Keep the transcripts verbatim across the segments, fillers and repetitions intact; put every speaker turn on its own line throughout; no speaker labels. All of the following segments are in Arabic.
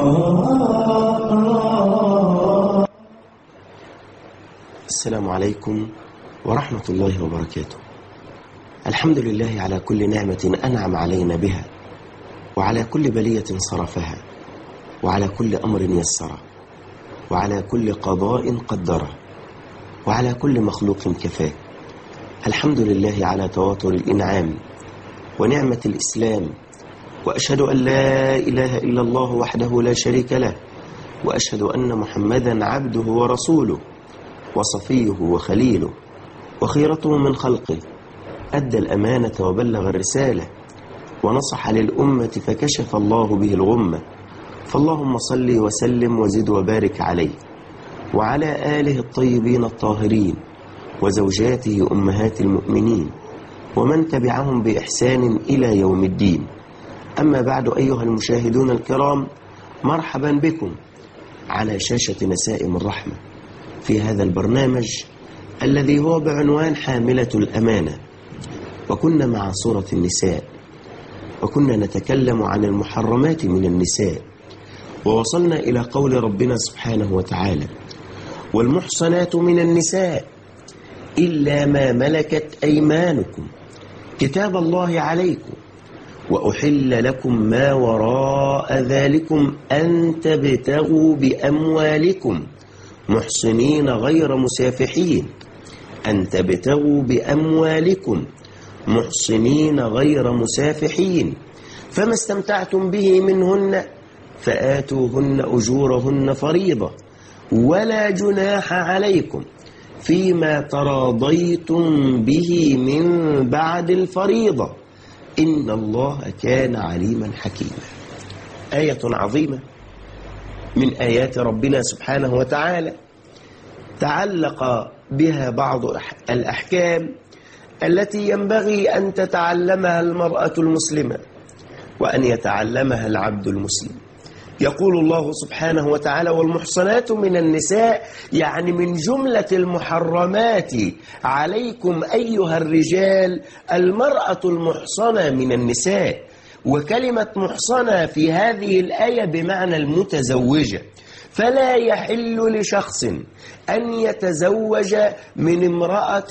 السلام عليكم ورحمة الله وبركاته. الحمد لله على كل نعمة أنعم علينا بها، وعلى كل بلية صرفها، وعلى كل أمر يسره، وعلى كل قضاء قدره، وعلى كل مخلوق كفاه. الحمد لله على تواتر الإنعام ونعمة الإسلام، وأشهد أن لا إله إلا الله وحده لا شريك له، وأشهد أن محمدا عبده ورسوله وصفيه وخليله وخيرته من خلقه، أدى الأمانة وبلغ الرسالة ونصح للأمة فكشف الله به الغمة. فاللهم صل وسلم وزد وبارك عليه وعلى آله الطيبين الطاهرين وزوجاته أمهات المؤمنين ومن تبعهم بإحسان إلى يوم الدين. أما بعد، أيها المشاهدون الكرام، مرحبا بكم على شاشة نسائم الرحمة في هذا البرنامج الذي هو بعنوان حاملة الأمانة. وكنا مع سورة النساء، وكنا نتكلم عن المحرمات من النساء، ووصلنا إلى قول ربنا سبحانه وتعالى: والمحصنات من النساء إلا ما ملكت أيمانكم كتاب الله عليكم وأحل لكم ما وراء ذلكم أن تبتغوا بأموالكم محصنين غير مسافحين أن تبتغوا بأموالكم محصنين غير مسافحين فما استمتعتم به منهن فآتوهن أجورهن فريضة ولا جناح عليكم فيما تراضيتم به من بعد الفريضة إن الله كان عليما حكيما. آية عظيمة من آيات ربنا سبحانه وتعالى تعلق بها بعض الأحكام التي ينبغي أن تتعلمها المرأة المسلمة وأن يتعلمها العبد المسلم. يقول الله سبحانه وتعالى: والمحصنات من النساء، يعني من جملة المحرمات عليكم أيها الرجال المرأة المحصنة من النساء. وكلمة محصنة في هذه الآية بمعنى المتزوجة، فلا يحل لشخص أن يتزوج من امرأة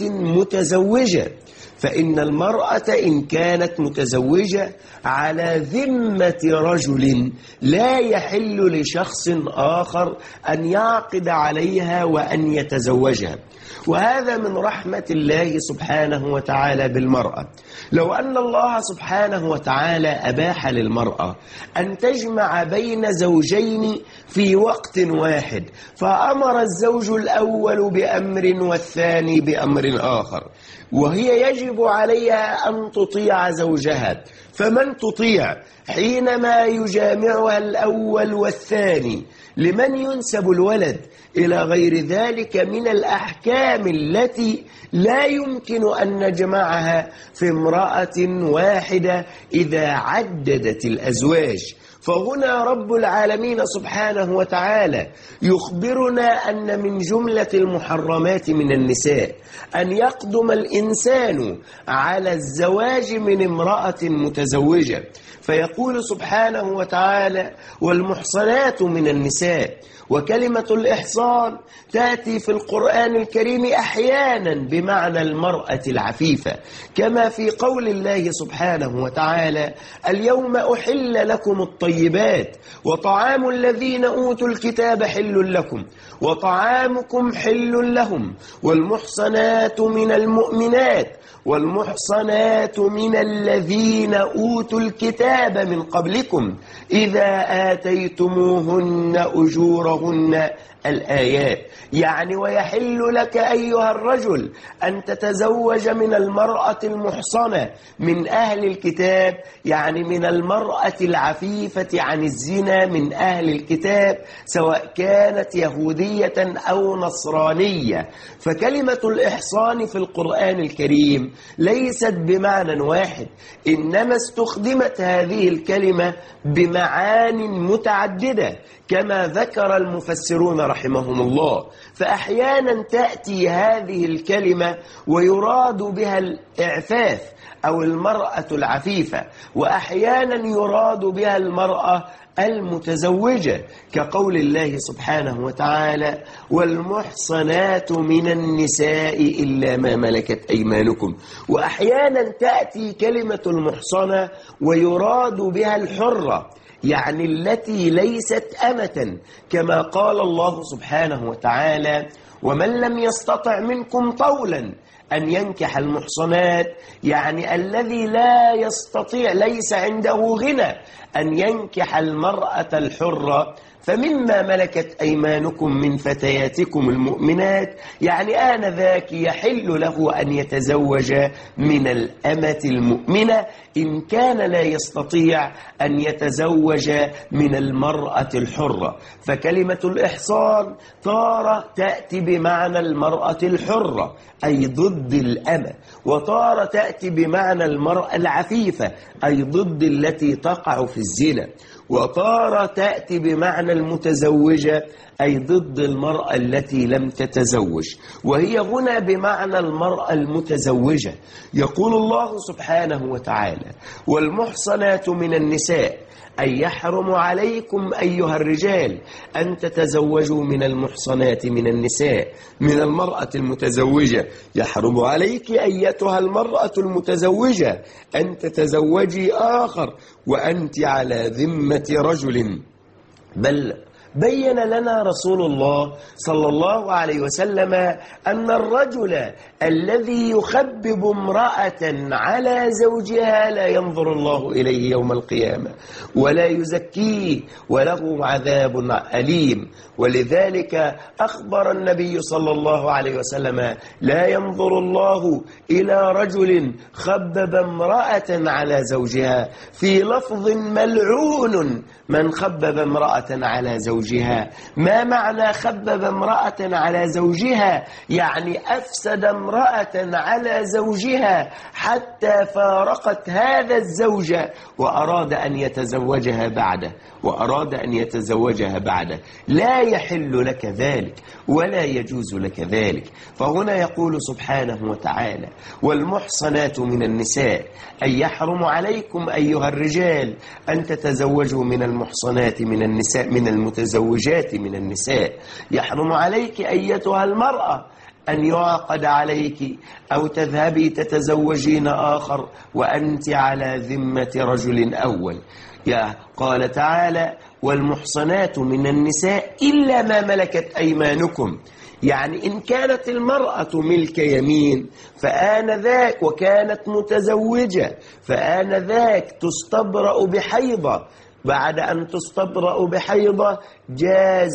متزوجة، فإن المرأة إن كانت متزوجة على ذمة رجل لا يحل لشخص آخر أن يعقد عليها وأن يتزوجها. وهذا من رحمة الله سبحانه وتعالى بالمرأة. لو أن الله سبحانه وتعالى أباح للمرأة أن تجمع بين زوجين في وقت واحد، فأمر الزوج الأول بأمر والثاني بأمر آخر، وهي يجب عليها أن تطيع زوجها، فمن تطيع حينما يجامعها الأول والثاني؟ لمن ينسب الولد؟ إلى غير ذلك من الأحكام التي لا يمكن أن نجمعها في امرأة واحدة إذا عددت الأزواج. فهنا رب العالمين سبحانه وتعالى يخبرنا أن من جملة المحرمات من النساء أن يقدم الإنسان على الزواج من امرأة متزوجة، فيقول سبحانه وتعالى: والمحصنات من النساء. وكلمة الإحصان تأتي في القرآن الكريم أحيانا بمعنى المرأة العفيفة، كما في قول الله سبحانه وتعالى: اليوم أحل لكم الطيبات وطعام الذين أوتوا الكتاب حل لكم وطعامكم حل لهم والمحصنات من المؤمنات والمحصنات من الذين أوتوا الكتاب من قبلكم إذا آتيتموهن أجورهن. الآيات يعني ويحل لك أيها الرجل أن تتزوج من المرأة المحصنة من أهل الكتاب، يعني من المرأة العفيفة عن الزنا من أهل الكتاب، سواء كانت يهودية أو نصرانية. فكلمة الإحصان في القرآن الكريم ليست بمعنى واحد، إنما استخدمت هذه الكلمة بمعان متعددة كما ذكر المفسرون رحمهم الله. فأحيانا تأتي هذه الكلمة ويراد بها الإعفاف أو المرأة العفيفة، وأحيانا يراد بها المرأة المتزوجة، كقول الله سبحانه وتعالى: والمحصنات من النساء إلا ما ملكت أيمانكم. وأحيانا تأتي كلمة المحصنة ويراد بها الحرة، يعني التي ليست أمة، كما قال الله سبحانه وتعالى: ومن لم يستطع منكم طولا أن ينكح المحصنات، يعني الذي لا يستطيع، ليس عنده غنى أن ينكح المرأة الحرة، فمما ملكت أيمانكم من فتياتكم المؤمنات، يعني آنذاك يحل له أن يتزوج من الأمة المؤمنة إن كان لا يستطيع أن يتزوج من المرأة الحرة. فكلمة الإحصان تارة تأتي بمعنى المرأة الحرة أي ضد الأمة، وتارة تأتي بمعنى المرأة العفيفة أي ضد التي تقع في الزنا، وتارة تأتي بمعنى المتزوجة أي ضد المرأة التي لم تتزوج، وهي هنا بمعنى المرأة المتزوجة. يقول الله سبحانه وتعالى: والمحصنات من النساء، أي يحرم عليكم أيها الرجال أن تتزوجوا من المحصنات من النساء، من المرأة المتزوجة. يحرم عليك أيتها المرأة المتزوجة أن تتزوجي آخر وأنت على ذمة رجل. بل بين لنا رسول الله صلى الله عليه وسلم أن الرجل الذي يخبب امرأة على زوجها لا ينظر الله إليه يوم القيامة ولا يزكيه وله عذاب أليم. ولذلك أخبر النبي صلى الله عليه وسلم: لا ينظر الله إلى رجل خبب امرأة على زوجها، في لفظ: ملعون من خبب امرأة على زوجها. ما معنى خبب امرأة على زوجها؟ يعني أفسد امرأة على زوجها حتى فارقت هذا الزوج وأراد أن يتزوجها بعده وأراد أن يتزوجها بعده لا يحل لك ذلك ولا يجوز لك ذلك. فهنا يقول سبحانه وتعالى: والمحصنات من النساء، أي يحرم عليكم أيها الرجال أن تتزوجوا من المحصنات من النساء، من المتزوجات من النساء. يحرم عليك أيتها المرأة أن يعقد عليك أو تذهبي تتزوجين آخر وأنت على ذمة رجل أول. يا قال تعالى: والمحصنات من النساء إلا ما ملكت أيمانكم، يعني إن كانت المرأة ملك يمين فآنذاك وكانت متزوجة فآنذاك تستبرأ بحيضة، بعد أن تستبرأ بحيضة جاز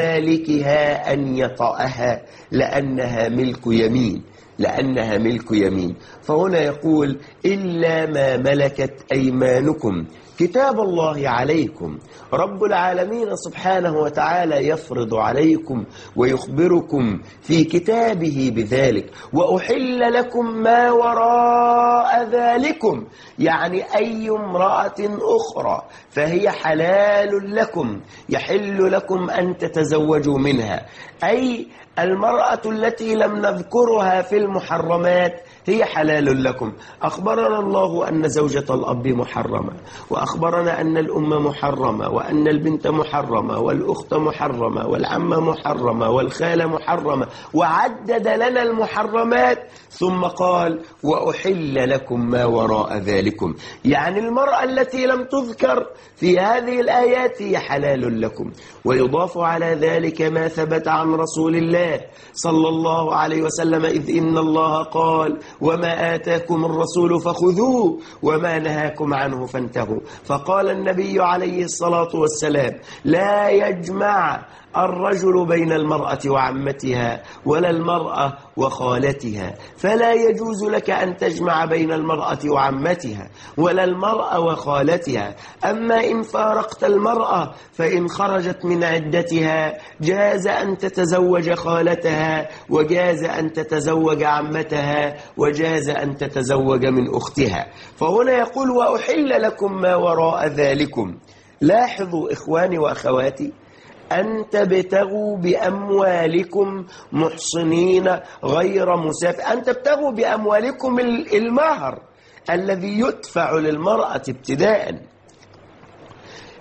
لمالكها أن يطأها لأنها ملك يمين لأنها ملك يمين. فهنا يقول: إلا ما ملكت أيمانكم، كتاب الله عليكم. رب العالمين سبحانه وتعالى يفرض عليكم ويخبركم في كتابه بذلك: وأحل لكم ما وراء ذلكم، يعني أي امرأة أخرى فهي حلال لكم، يحل لكم أن تتزوجوا منها. أي المرأة التي لم نذكرها في المحرمات هي حلال لكم. أخبرنا الله أن زوجة الأب محرمة، وأخبرنا أن الأم محرمة، وأن البنت محرمة، والأخت محرمة، والعمة محرمة، والخالة محرمة، وعدد لنا المحرمات ثم قال: وأحل لكم ما وراء ذلكم، يعني المرأة التي لم تذكر في هذه الآيات هي حلال لكم. ويضاف على ذلك ما ثبت عن رسول الله صلى الله عليه وسلم: إذ إن الله قال: وما آتاكم الرسول فخذوه وما نهاكم عنه فانتهوا. فقال النبي عليه الصلاة والسلام: لا يجمع الرجل بين المرأة وعمتها ولا المرأة وخالتها، فلا يجوز لك أن تجمع بين المرأة وعمتها ولا المرأة وخالتها. أما إن فارقت المرأة فإن خرجت من عدتها جاز أن تتزوج خالتها، وجاز أن تتزوج عمتها، وجاز أن تتزوج من أختها. فهنا يقول: وأحل لكم ما وراء ذلكم. لاحظوا إخواني وأخواتي أن تبتغوا بأموالكم محصنين غير مسافر، أن تبتغوا بأموالكم المهر الذي يدفع للمرأة ابتداء.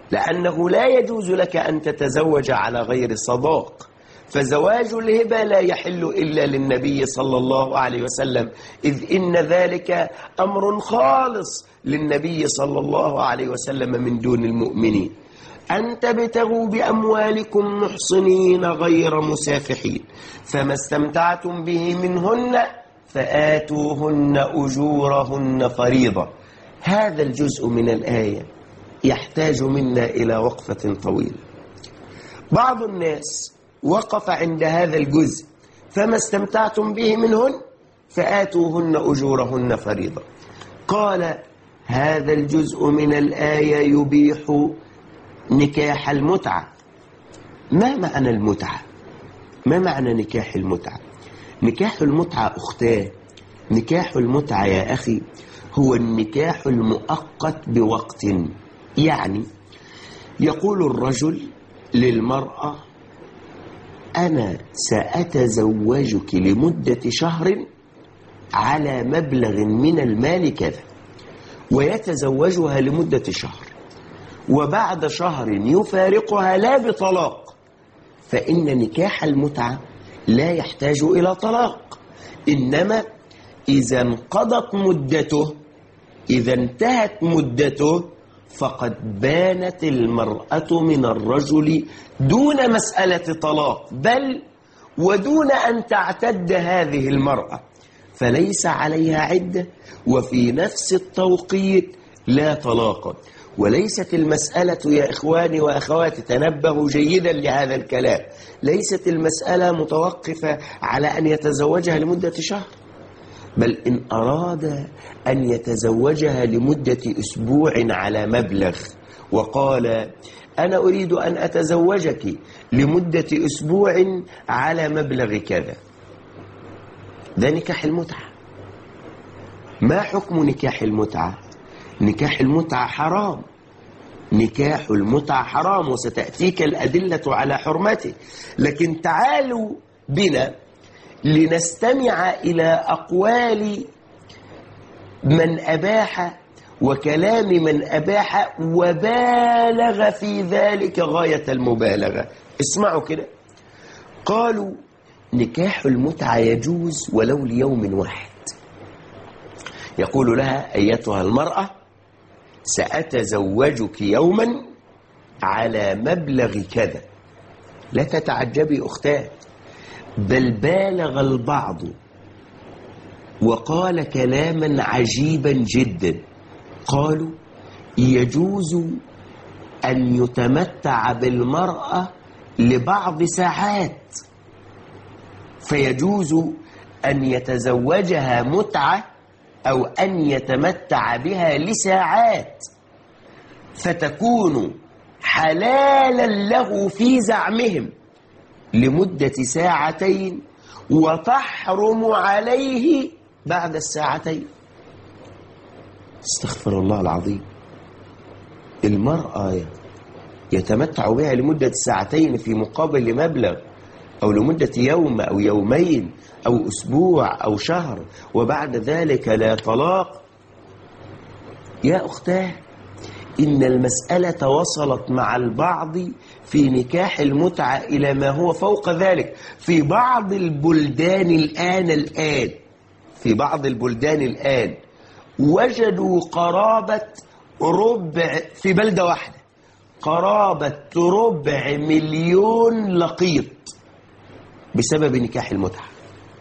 لأنه لا يجوز لك أن تتزوج على غير صداق، فزواج الهبة لا يحل إلا للنبي صلى الله عليه وسلم، إذ إن ذلك أمر خالص للنبي صلى الله عليه وسلم من دون المؤمنين. أن تبتغوا بأموالكم محصنين غير مسافحين، فما استمتعتم به منهن فآتوهن أجورهن فريضة. هذا الجزء من الآية يحتاج منا إلى وقفة طويلة. بعض الناس وقف عند هذا الجزء، فما استمتعتم به منهن فآتوهن أجورهن فريضة. قال هذا الجزء من الآية يبيح نكاح المتعة. ما معنى المتعة؟ ما معنى نكاح المتعة؟ نكاح المتعة أختاه، نكاح المتعة يا أخي هو النكاح المؤقت بوقت. يعني يقول الرجل للمرأة أنا سأتزوجك لمدة شهر على مبلغ من المال كذا، ويتزوجها لمدة شهر، وبعد شهر يفارقها لا بطلاق، فإن نكاح المتعة لا يحتاج إلى طلاق، إنما إذا انقضت مدته، إذا انتهت مدته، فقد بانت المرأة من الرجل دون مسألة طلاق، بل ودون أن تعتد هذه المرأة، فليس عليها عدة، وفي نفس التوقيت لا طلاق. وليست المسألة يا إخواني وأخواتي، تنبهوا جيدا لهذا الكلام، ليست المسألة متوقفة على أن يتزوجها لمدة شهر، بل إن أراد أن يتزوجها لمدة أسبوع على مبلغ، وقال أنا أريد أن أتزوجك لمدة أسبوع على مبلغ كذا، ده نكاح المتعة. ما حكم نكاح المتعة؟ نكاح المتعة حرام، نكاح المتعة حرام، وستأتيك الأدلة على حرمته. لكن تعالوا بنا لنستمع إلى أقوال من أباح وكلام من أباح وبالغ في ذلك غاية المبالغة. اسمعوا كده، قالوا نكاح المتعة يجوز ولو ليوم واحد. يقول لها أيتها المرأة سأتزوجك يوما على مبلغ كذا. لا تتعجبي أختاه، بل بالغ البعض وقال كلاما عجيبا جدا، قالوا يجوز أن يتمتع بالمرأة لبعض ساعات، فيجوز أن يتزوجها متعة أو أن يتمتع بها لساعات، فتكون حلالا له في زعمهم لمدة ساعتين، وتحرم عليه بعد الساعتين. استغفر الله العظيم. المرأة يتمتع بها لمدة ساعتين في مقابل مبلغ، أو لمدة يوم أو يومين أو أسبوع أو شهر، وبعد ذلك لا طلاق. يا أختاه، إن المسألة وصلت مع البعض في نكاح المتعة إلى ما هو فوق ذلك. في بعض البلدان الآن الآن في بعض البلدان الآن وجدوا قرابة ربع، في بلدة واحدة قرابة ربع مليون لقيط بسبب نكاح المتعة.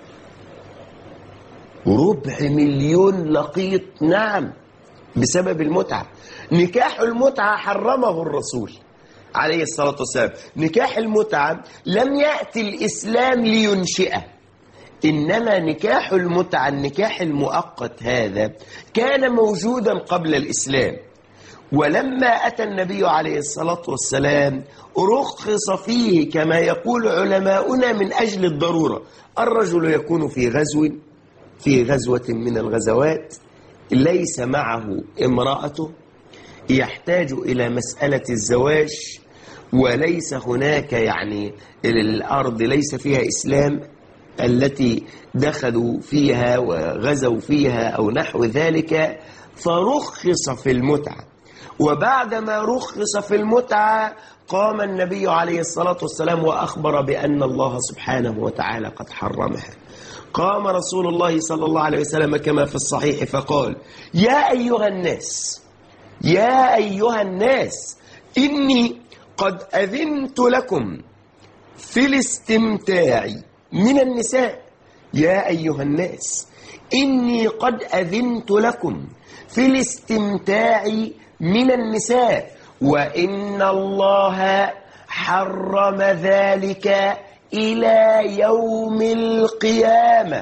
ربع مليون لقيط، نعم، بسبب المتعة. نكاح المتعة حرمه الرسول عليه الصلاة والسلام. نكاح المتعة لم يأتي الإسلام لينشئه، إنما نكاح المتعة النكاح المؤقت هذا كان موجودا قبل الإسلام، ولما أتى النبي عليه الصلاة والسلام رخص فيه كما يقول علماؤنا من أجل الضرورة. الرجل يكون في غزو في غزوة من الغزوات ليس معه امرأته، يحتاج إلى مسألة الزواج، وليس هناك يعني الأرض ليس فيها إسلام التي دخلوا فيها وغزوا فيها أو نحو ذلك، فرخص في المتعة. وبعدما رخص في المتعة قام النبي عليه الصلاة والسلام وأخبر بأن الله سبحانه وتعالى قد حرمها. قام رسول الله صلى الله عليه وسلم كما في الصحيح فقال: يا أيها الناس يا أيها الناس إني قد أذنت لكم في الاستمتاع من النساء. يا أيها الناس إني قد أذنت لكم في الاستمتاع من النساء وإن الله حرم ذلك إلى يوم القيامة.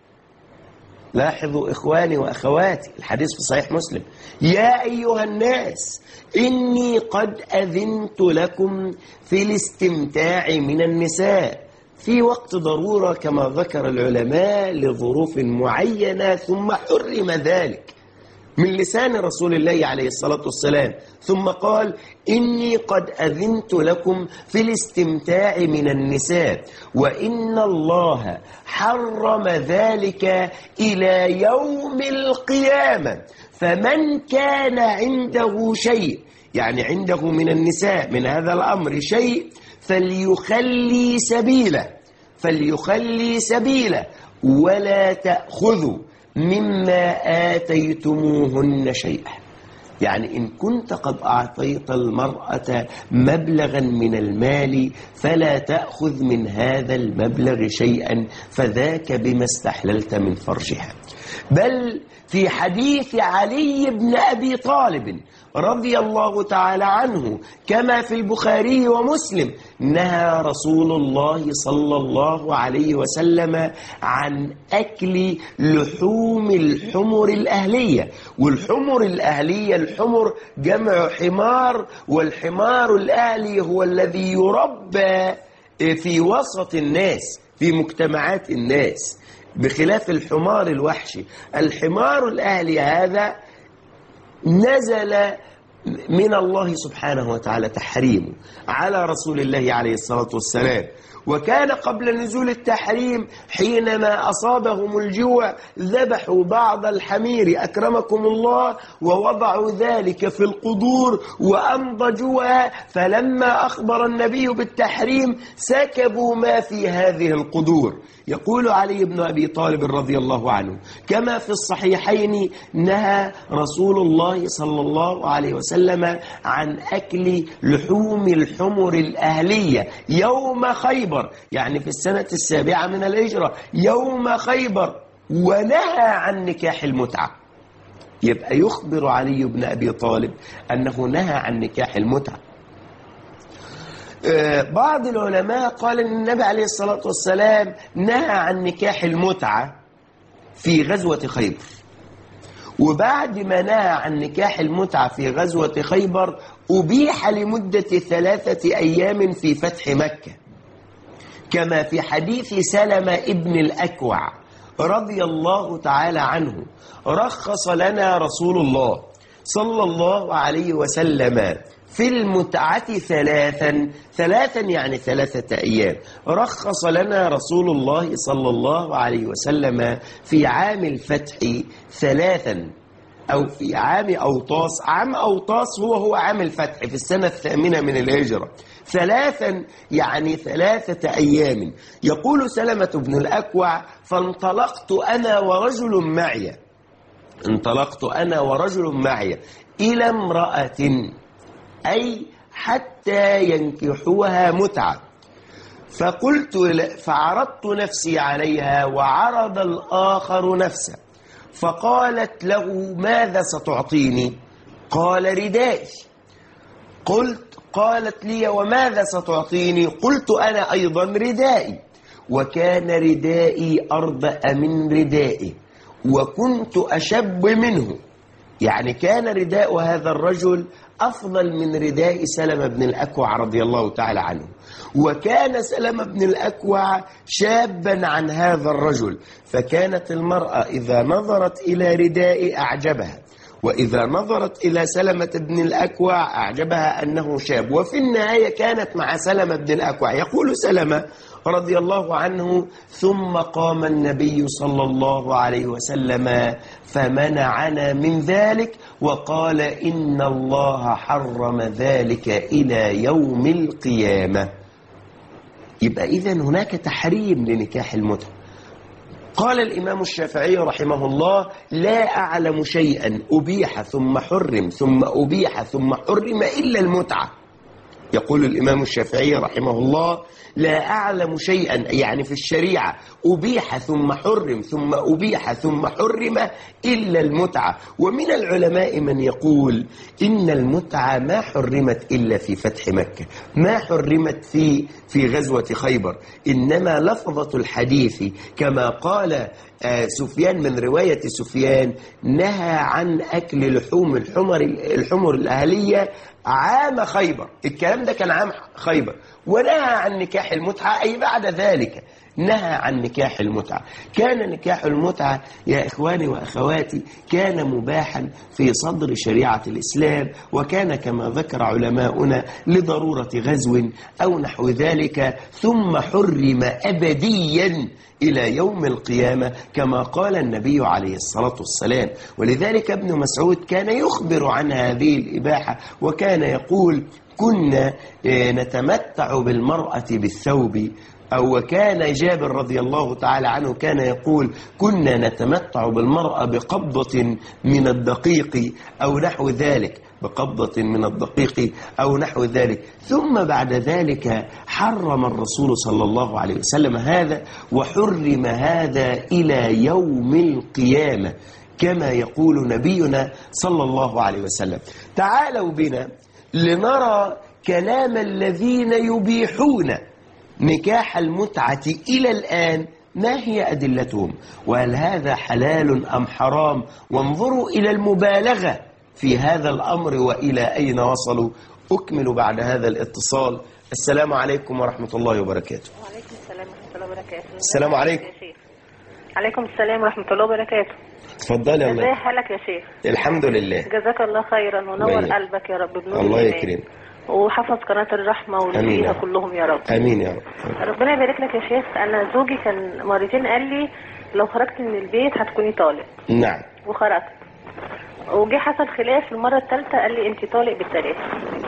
لاحظوا إخواني وأخواتي، الحديث في صحيح مسلم: يا أيها الناس إني قد أذنت لكم في الاستمتاع من النساء في وقت ضرورة كما ذكر العلماء لظروف معينة، ثم حرم ذلك من لسان رسول الله عليه الصلاة والسلام، ثم قال: إني قد أذنت لكم في الاستمتاع من النساء وإن الله حرم ذلك إلى يوم القيامة. فمن كان عنده شيء، يعني عنده من النساء من هذا الأمر شيء، فليخلي سبيله فليخلي سبيله ولا تأخذوا مما آتيتموهن شيئا. يعني إن كنت قد أعطيت المرأة مبلغا من المال فلا تأخذ من هذا المبلغ شيئا، فذاك بما استحللت من فرجها. بل في حديث علي بن أبي طالب رضي الله تعالى عنه كما في البخاري ومسلم: نهى رسول الله صلى الله عليه وسلم عن أكل لحوم الحمر الأهلية. والحمر الأهلية، الحمر جمع حمار، والحمار الأهلي هو الذي يربى في وسط الناس في مجتمعات الناس، بخلاف الحمار الوحشي. الحمار الأهلي هذا نزل من الله سبحانه وتعالى تحريمه على رسول الله عليه الصلاة والسلام، وكان قبل نزول التحريم حينما أصابهم الجوع ذبحوا بعض الحمير أكرمكم الله ووضعوا ذلك في القدور وأنضجوها، فلما أخبر النبي بالتحريم سكبوا ما في هذه القدور. يقول علي بن أبي طالب رضي الله عنه كما في الصحيحين: نهى رسول الله صلى الله عليه وسلم عن أكل لحوم الحمر الأهلية يوم خيبر، يعني في السنة السابعة من الهجرة، يوم خيبر، ونهى عن نكاح المتعة. يبقى يخبر علي بن أبي طالب أنه نهى عن نكاح المتعة. بعض العلماء قال أن النبي عليه الصلاة والسلام نهى عن نكاح المتعة في غزوة خيبر، وبعد ما نهى عن نكاح المتعة في غزوة خيبر أبيح لمدة ثلاثة أيام في فتح مكة، كما في حديث سلمة ابن الأكوع رضي الله تعالى عنه: رخص لنا رسول الله صلى الله عليه وسلم في المتعة ثلاثا ثلاثا يعني ثلاثة أيام. رخص لنا رسول الله صلى الله عليه وسلم في عام الفتح ثلاثا، أو في عام أوطاس. عام أوطاس هو هو عام الفتح في السنة الثامنة من الهجرة. ثلاثا يعني ثلاثة أيام. يقول سلمة بن الأكوع: فانطلقت أنا ورجل معي انطلقت أنا ورجل معي إلى امرأة، أي حتى ينكحوها متعة، فقلت فعرضت نفسي عليها وعرض الآخر نفسه، فقالت له: ماذا ستعطيني؟ قال: ردائي. قلت قالت لي: وماذا ستعطيني؟ قلت أنا أيضا ردائي. وكان ردائي أربأ من ردائه وكنت أشب منه، يعني كان رداء هذا الرجل أفضل من رداء سلمة بن الأكوع رضي الله تعالى عنه، وكان سلمة بن الأكوع شابا عن هذا الرجل، فكانت المرأة إذا نظرت إلى رداء أعجبها، وإذا نظرت إلى سلمة بن الأكوع أعجبها أنه شاب. وفي النهاية كانت مع سلمة بن الأكوع. يقول سلمة رضي الله عنه: ثم قام النبي صلى الله عليه وسلم فمنعنا من ذلك وقال: إن الله حرم ذلك إلى يوم القيامة. يبقى إذن هناك تحريم لنكاح المتعة. قال الإمام الشافعي رحمه الله: لا أعلم شيئا أبيح ثم حرم ثم أبيح ثم حرم إلا المتعة. يقول الإمام الشافعي رحمه الله: لا أعلم شيئا يعني في الشريعة أبيح ثم حرم ثم أبيح ثم حرم إلا المتعة. ومن العلماء من يقول إن المتعة ما حرمت إلا في فتح مكة، ما حرمت في في غزوة خيبر، إنما لفظة الحديث كما قال سفيان من رواية سفيان: نهى عن أكل لحوم الحمر الحمر الأهلية عام خيبر. الكلام ده كان عام خيبر. ونهى عن نكاح المتعة أي بعد ذلك نهى عن نكاح المتعة. كان نكاح المتعة يا إخواني وأخواتي كان مباحا في صدر شريعة الإسلام، وكان كما ذكر علماؤنا لضرورة غزو أو نحو ذلك، ثم حرم أبديا إلى يوم القيامة كما قال النبي عليه الصلاة والسلام. ولذلك ابن مسعود كان يخبر عن هذه الإباحة وكان يقول: كنا نتمتع بالمرأة بالثوب، أو وكان جابر رضي الله تعالى عنه كان يقول: كنا نتمتع بالمرأة بقبضة من الدقيق أو نحو ذلك، بقبضة من الدقيق أو نحو ذلك. ثم بعد ذلك حرم الرسول صلى الله عليه وسلم هذا، وحرم هذا إلى يوم القيامة كما يقول نبينا صلى الله عليه وسلم. تعالوا بنا لنرى كلام الذين يبيحون نكاح المتعة إلى الآن، ما هي أدلتهم، وهل هذا حلال أم حرام؟ وانظروا إلى المبالغة في هذا الأمر وإلى أين وصلوا. أكمل بعد هذا الاتصال. السلام عليكم ورحمة الله وبركاته.
وعليكم السلام ورحمة الله وبركاته.
السلام عليكم.
عليكم السلام ورحمة الله وبركاته.
تفضل يا الله.
ازي حالك يا شيخ؟
الحمد لله.
جزاك الله خيرا ونور بيك. قلبك يا رب بنور
الله يكرمك
وحفظ قناة الرحمة والفيها كلهم يا رب.
امين يا رب.
ربنا يبارك لك يا شيخ. انا زوجي كان مرتين قال لي لو خرجت من البيت هتكوني طالق.
نعم.
وخرجت وجي حصل خلاف، المرة الثالثة قال لي انت طالق بالثلاثة.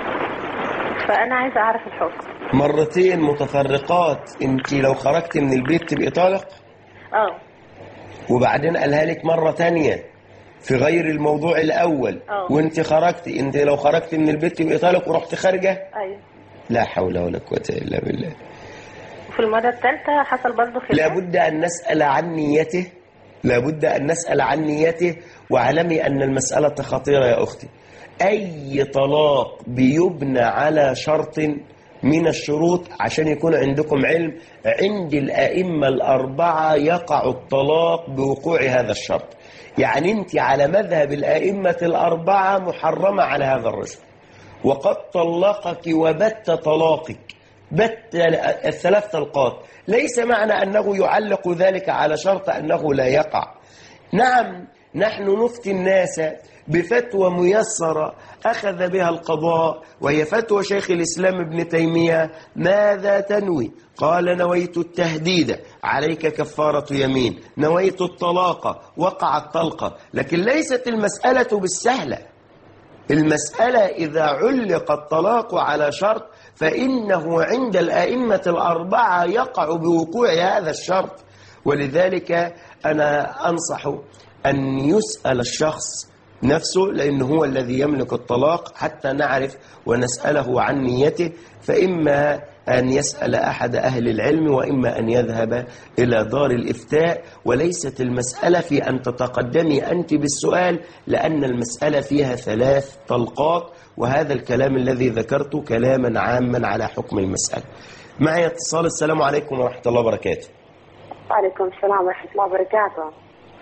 فانا عايزة اعرف الحكم.
مرتين متفرقات، انت لو خرجت من البيت تبقي طالق؟
اه.
وبعدين قالها لك مرة تانية في غير الموضوع الأول.
أوه.
وانت خرجت، انت لو خرجت من البيت تبقي طالق ورحت خارجة؟
ايوه.
لا حول ولا قوة إلا بالله.
وفي المرة الثالثة حصل برضه خلاف.
لابد أن نسأل عن نيته، لابد أن نسأل عن نيته. واعلمي أن المسألة خطيرة يا أختي. أي طلاق بيبنى على شرط من الشروط، عشان يكون عندكم علم، عند الأئمة الأربعة يقع الطلاق بوقوع هذا الشرط. يعني أنت على مذهب الأئمة الأربعة محرمة على هذا الرجل، وقد طلقك وبت طلاقك، بت الثلاث طلقات. ليس معنى أنه يعلق ذلك على شرط أنه لا يقع. نعم، نحن نفتي الناس بفتوى ميسرة أخذ بها القضاء، وهي فتوى شيخ الإسلام ابن تيمية: ماذا تنوي؟ قال: نويت التهديد، عليك كفارة يمين. نويت الطلاق، وقع الطلقة. لكن ليست المسألة بالسهلة. المسألة إذا علق الطلاق على شرط فإنه عند الأئمة الأربعة يقع بوقوع هذا الشرط. ولذلك أنا أنصح أن يسأل الشخص نفسه، لأنه هو الذي يملك الطلاق، حتى نعرف ونسأله عن نيته. فإما أن يسأل أحد أهل العلم، وإما أن يذهب إلى دار الإفتاء. وليست المسألة في أن تتقدمي أنت بالسؤال، لأن المسألة فيها ثلاث طلقات، وهذا الكلام الذي ذكرته كلاما عاما على حكم المسألة. معي اتصال. السلام عليكم ورحمة الله وبركاته.
وعليكم السلام ورحمة الله وبركاته.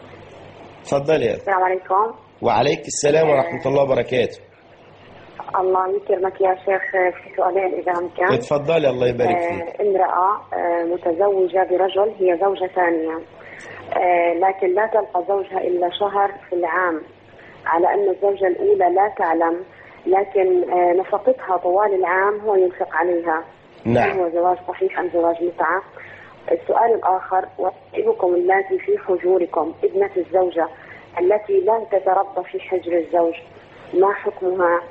تفضل يا.
السلام عليكم.
وعليك السلام ورحمة الله وبركاته.
الله يكرمك يا شيخ، في سؤالين إذا أمكن.
اتفضلي الله يبارك فيك.
آه امرأة آه متزوجة برجل، هي زوجة ثانية، آه لكن لا تلقى زوجها إلا شهر في العام. على أن الزوجة الأولى لا تعلم، لكن نفقتها طوال العام هو ينفق عليها.
نعم.
هو زواج صحيح أم زواج متعة؟ السؤال الآخر: وابنكم اللاتي في حجوركم، ابنة الزوجة التي لا تتربى في حجر الزوج، ما حكمها؟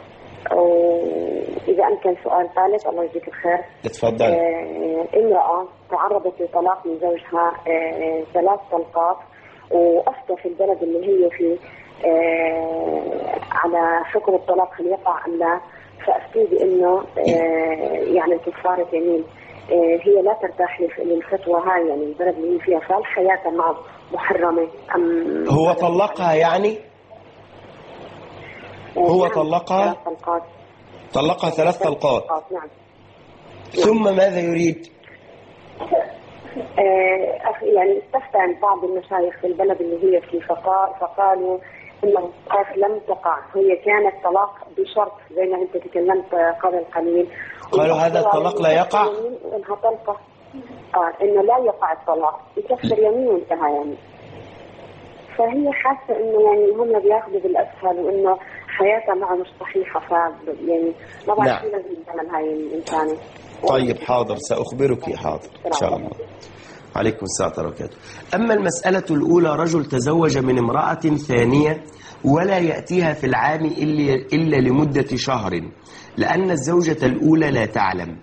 إذا أمكن سؤال ثالث، الله يجزيك الخير.
اتفضل.
آه، امرأة تعرضت لطلاق من زوجها آه، ثلاث طلقات، وأفتى في البلد اللي هي فيه آه، على حكم الطلاق هل يقع أم لا، فأفتي بأنه آه، يعني كفارة يمين. آه، هي لا ترتاح للفتوى هاي، يعني البلد اللي هي فيها، فهل حياتها معه محرمة أم
هو طلقها يعني؟ هو طلقها؟
ثلاث طلقات.
طلقها ثلاث طلقات.
نعم.
ثم ماذا يريد؟
آه يعني استفتى عن بعض المشايخ في البلد اللي هي فيه، فقالوا ان الطلاق لم تقع، هي كانت طلاق بشرط زي ما انت تكلمت قبل قليل.
قالوا هذا الطلاق لا يقع؟
انها طلقه اه انه لا يقع الطلاق، يكفر يمين وانتهى يعني. فهي حاسه انه يعني هم بياخذوا بالاسهل، وانه حياتها معه مش صحيحه، ف يعني ما بعرف شو لازم تعمل هاي الانسانه.
طيب حاضر، سأخبرك. حاضر إن شاء الله. عليكم السلام ورحمة الله وبركاته. أما المسألة الأولى: رجل تزوج من امرأة ثانية ولا يأتيها في العام إلا لمدة شهر، لأن الزوجة الأولى لا تعلم،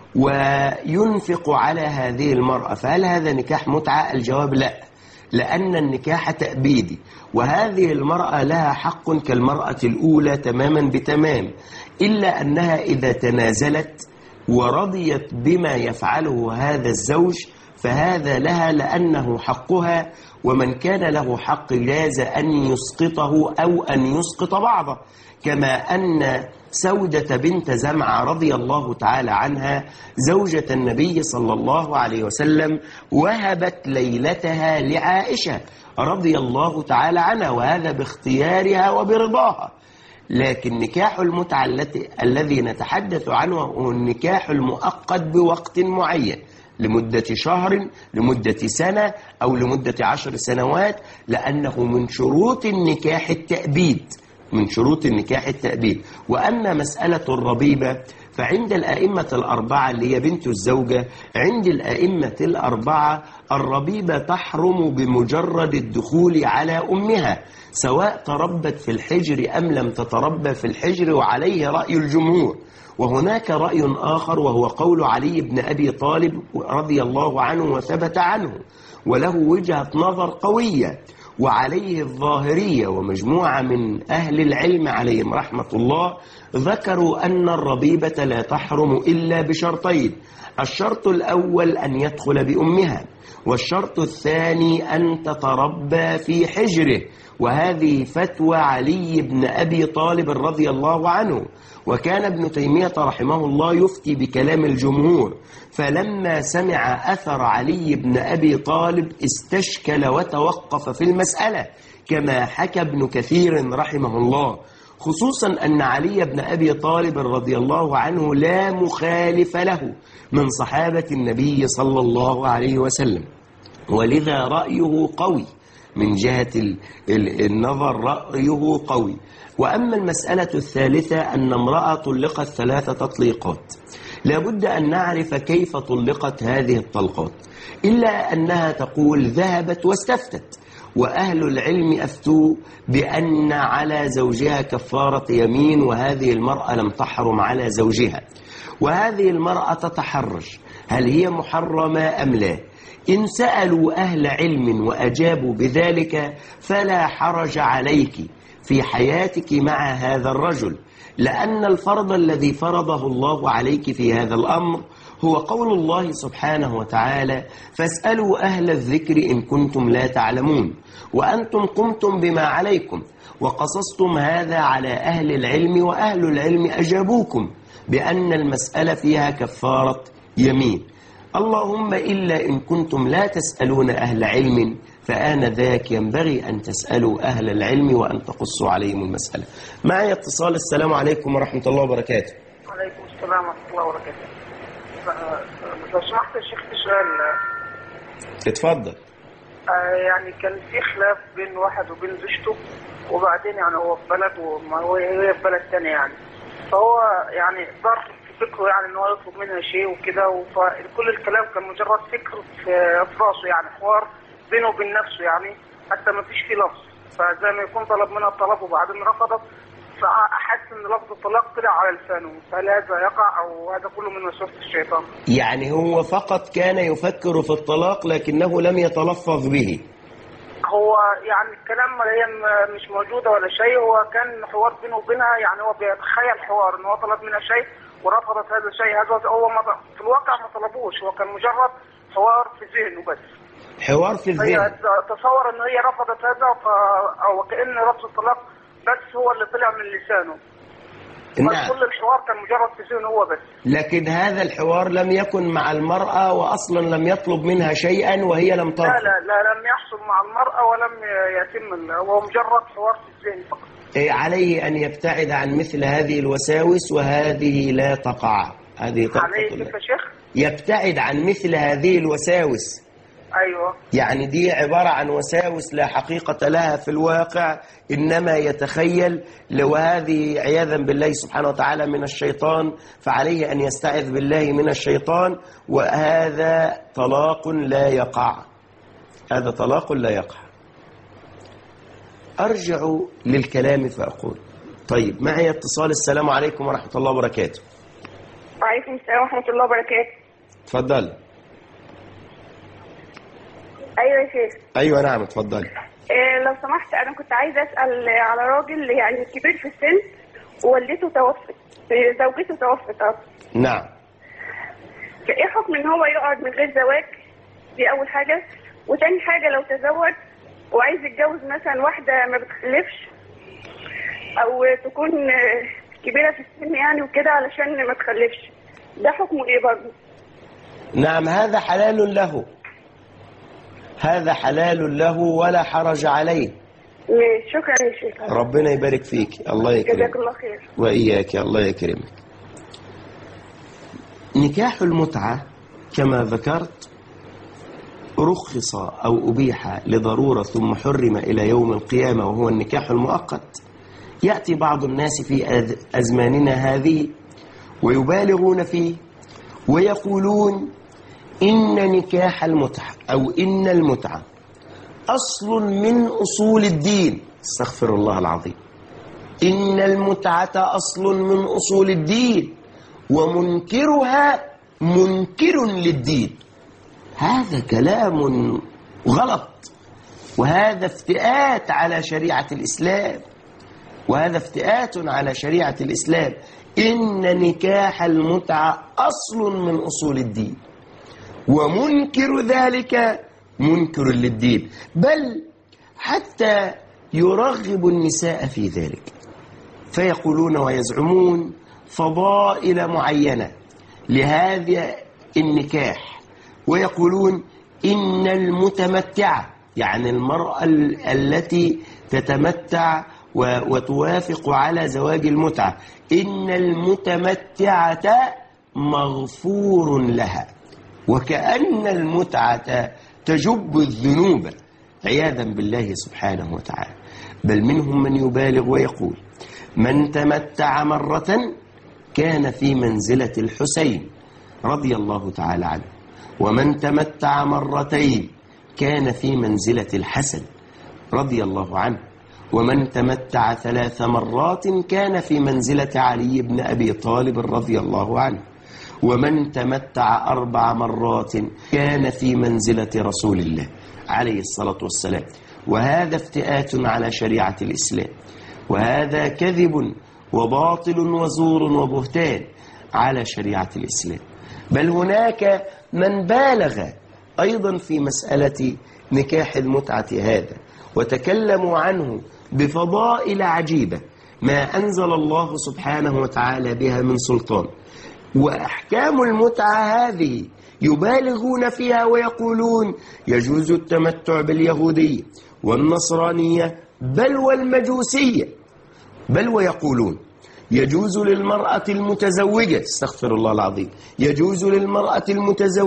وينفق على هذه المرأة، فهل هذا نكاح متعة؟ الجواب لا، لأن النكاح تأبيدي، وهذه المرأة لها حق كالمرأة الأولى تماما بتمام، إلا أنها إذا تنازلت ورضيت بما يفعله هذا الزوج فهذا لها، لأنه حقها، ومن كان له حق جاز أن يسقطه أو أن يسقط بعضه، كما أن سودة بنت زمعة رضي الله تعالى عنها زوجة النبي صلى الله عليه وسلم وهبت ليلتها لعائشة رضي الله تعالى عنها، وهذا باختيارها وبرضاها. لكن نكاح المتعة الذي نتحدث عنه هو النكاح المؤقت بوقت معين، لمدة شهر، لمدة سنة، أو لمدة عشر سنوات، لأنه من شروط النكاح التأبيد، من شروط النكاح التأبيد. وأما مسألة الربيبة فعند الأئمة الأربعة اللي هي بنت الزوجة، عند الأئمة الأربعة الربيبة تحرم بمجرد الدخول على أمها، سواء تربت في الحجر أم لم تتربى في الحجر، وعليه رأي الجمهور. وهناك رأي آخر وهو قول علي بن أبي طالب رضي الله عنه وثبت عنه، وله وجهة نظر قوية، وعليه الظاهرية ومجموعة من أهل العلم عليهم رحمة الله ذكروا أن الربيبة لا تحرم إلا بشرطين: الشرط الأول أن يدخل بأمها، والشرط الثاني أن تتربى في حجره، وهذه فتوى علي بن أبي طالب رضي الله عنه. وكان ابن تيمية رحمه الله يفتي بكلام الجمهور، فلما سمع أثر علي بن أبي طالب استشكل وتوقف في المسألة، كما حكى ابن كثير رحمه الله، خصوصا أن علي بن أبي طالب رضي الله عنه لا مخالف له من صحابة النبي صلى الله عليه وسلم، ولذا رأيه قوي، من جهة النظر رأيه قوي. وأما المسألة الثالثة أن امرأة طلقت ثلاث تطليقات، لابد أن نعرف كيف طلقت هذه الطلقات، إلا أنها تقول ذهبت واستفتت، وأهل العلم أفتوا بأن على زوجها كفارة يمين، وهذه المرأة لم تحرم على زوجها، وهذه المرأة تتحرج هل هي محرمة أم لا. إن سألوا أهل علم وأجابوا بذلك فلا حرج عليك في حياتك مع هذا الرجل، لأن الفرض الذي فرضه الله عليك في هذا الأمر هو قول الله سبحانه وتعالى: فاسألوا أهل الذكر إن كنتم لا تعلمون، وأنتم قمتم بما عليكم وقصصتم هذا على أهل العلم، وأهل العلم أجابوكم بأن المسألة فيها كفارة يمين. اللهم إلا إن كنتم لا تسألون أهل علم، فآن ذاك ينبغي أن تسألوا أهل العلم وأن تقصوا عليهم المسألة. معي اتصال. السلام عليكم ورحمة الله وبركاته.
وعليكم السلام ورحمة الله وبركاته. لو سمحت يا شيخ في سؤال.
اتفضل.
آه يعني كان في خلاف بين واحد وبين زوجته، وبعدين يعني هو في بلد وهي في بلد تاني يعني، فهو يعني ضر في فكره يعني ان هو يطلب منها شيء وكده، وكل الكلام كان مجرد فكر في راسه يعني، حوار بينه وبين نفسه يعني، حتى ما فيش فيه لفظ. فزي ما يكون طلب منها الطلب وبعدين رفضت، فأحس ان لفظ الطلاق طلع على لسانه. فهل هذا يقع او هذا كله من وسوسة الشيطان؟
يعني هو فقط كان يفكر في الطلاق لكنه لم يتلفظ به.
هو يعني الكلام هي مش موجودة ولا شيء، هو كان حوار بينه وبينها يعني، هو بيتخيل حوار ان هو طلب منها شيء ورفضت هذا الشيء. هذا هو في الواقع ما طلبوش، هو كان مجرد حوار في ذهنه بس،
حوار في الذهن.
هي تصور ان هي رفضت هذا او كأن لفظ الطلاق بس هو اللي طلع من لسانه.
نعم.
كل الحوار كان مجرد في ذهنه هو بس.
لكن هذا الحوار لم يكن مع المرأة وأصلا لم يطلب منها شيئا وهي لم ترفض.
لا لا لا لم يحصل مع المرأة ولم يتم، هو مجرد حوار في الذهن فقط.
إيه عليه أن يبتعد عن مثل هذه الوساوس، وهذه لا تقع. هذه
عليه كيف يا شيخ؟
يبتعد عن مثل هذه الوساوس.
أيوة.
يعني دي عبارة عن وساوس لا حقيقة لها في الواقع، إنما يتخيل. وهذه عياذا بالله سبحانه وتعالى من الشيطان، فعليه أن يستعذ بالله من الشيطان. وهذا طلاق لا يقع، هذا طلاق لا يقع. أرجع للكلام فأقول طيب معي اتصال. السلام عليكم ورحمة الله وبركاته.
وعليكم السلام ورحمة الله وبركاته.
تفضل.
أيوة يا شيخ.
أيوة نعم اتفضلي.
إيه لو سمحت، أنا كنت عايزة أسأل على راجل يعني كبير في السن ووالدته توفت، زوجته توفت أصلا.
نعم.
إيه حكم إن هو يقعد من غير زواج؟ دي أول حاجة. وتاني حاجة لو تزوج وعايز يتجوز مثلا واحدة ما بتخلفش أو تكون كبيرة في السن يعني وكده علشان ما تخلفش، ده حكمه إيه برضه؟
نعم هذا حلال له، هذا حلال له ولا حرج عليه.
شكرا يا شيخ.
ربنا يبارك فيك. الله يكرمك.
جزاك الله خير.
وإياك. الله يكرمك. نكاح المتعة كما ذكرت رخص أو أبيح لضرورة ثم حرم إلى يوم القيامة، وهو النكاح المؤقت. يأتي بعض الناس في أزماننا هذه ويبالغون فيه ويقولون إن نكاح المتعة أو إن المتعة أصل من أصول الدين. استغفر الله العظيم. إن المتعة أصل من أصول الدين ومنكرها منكر للدين. هذا كلام غلط، وهذا افتئات على شريعة الإسلام، وهذا افتئات على شريعة الإسلام. إن نكاح المتعة أصل من أصول الدين ومنكر ذلك منكر للدين، بل حتى يرغب النساء في ذلك، فيقولون ويزعمون فضائل معينة لهذا النكاح، ويقولون إن المتمتعة يعني المرأة التي تتمتع وتوافق على زواج المتعة، إن المتمتعة مغفور لها، وكأن المتعة تجب الذنوب عياذا بالله سبحانه وتعالى. بل منهم من يبالغ ويقول من تمتع مرة كان في منزلة الحسين رضي الله تعالى عنه، ومن تمتع مرتين كان في منزلة الحسن رضي الله عنه، ومن تمتع ثلاث مرات كان في منزلة علي بن أبي طالب رضي الله عنه، ومن تمتع أربع مرات كان في منزلة رسول الله عليه الصلاة والسلام. وهذا افتئات على شريعة الإسلام، وهذا كذب وباطل وزور وبهتان على شريعة الإسلام. بل هناك من بالغ أيضا في مسألة نكاح المتعة هذا، وتكلموا عنه بفضائل عجيبة ما أنزل الله سبحانه وتعالى بها من سلطان. وأحكام المتعة هذه يبالغون فيها ويقولون يجوز التمتع باليهودية والنصرانية بل والمجوسية، بل ويقولون يجوز للمرأة المتزوجة، استغفر الله العظيم، يجوز للمرأة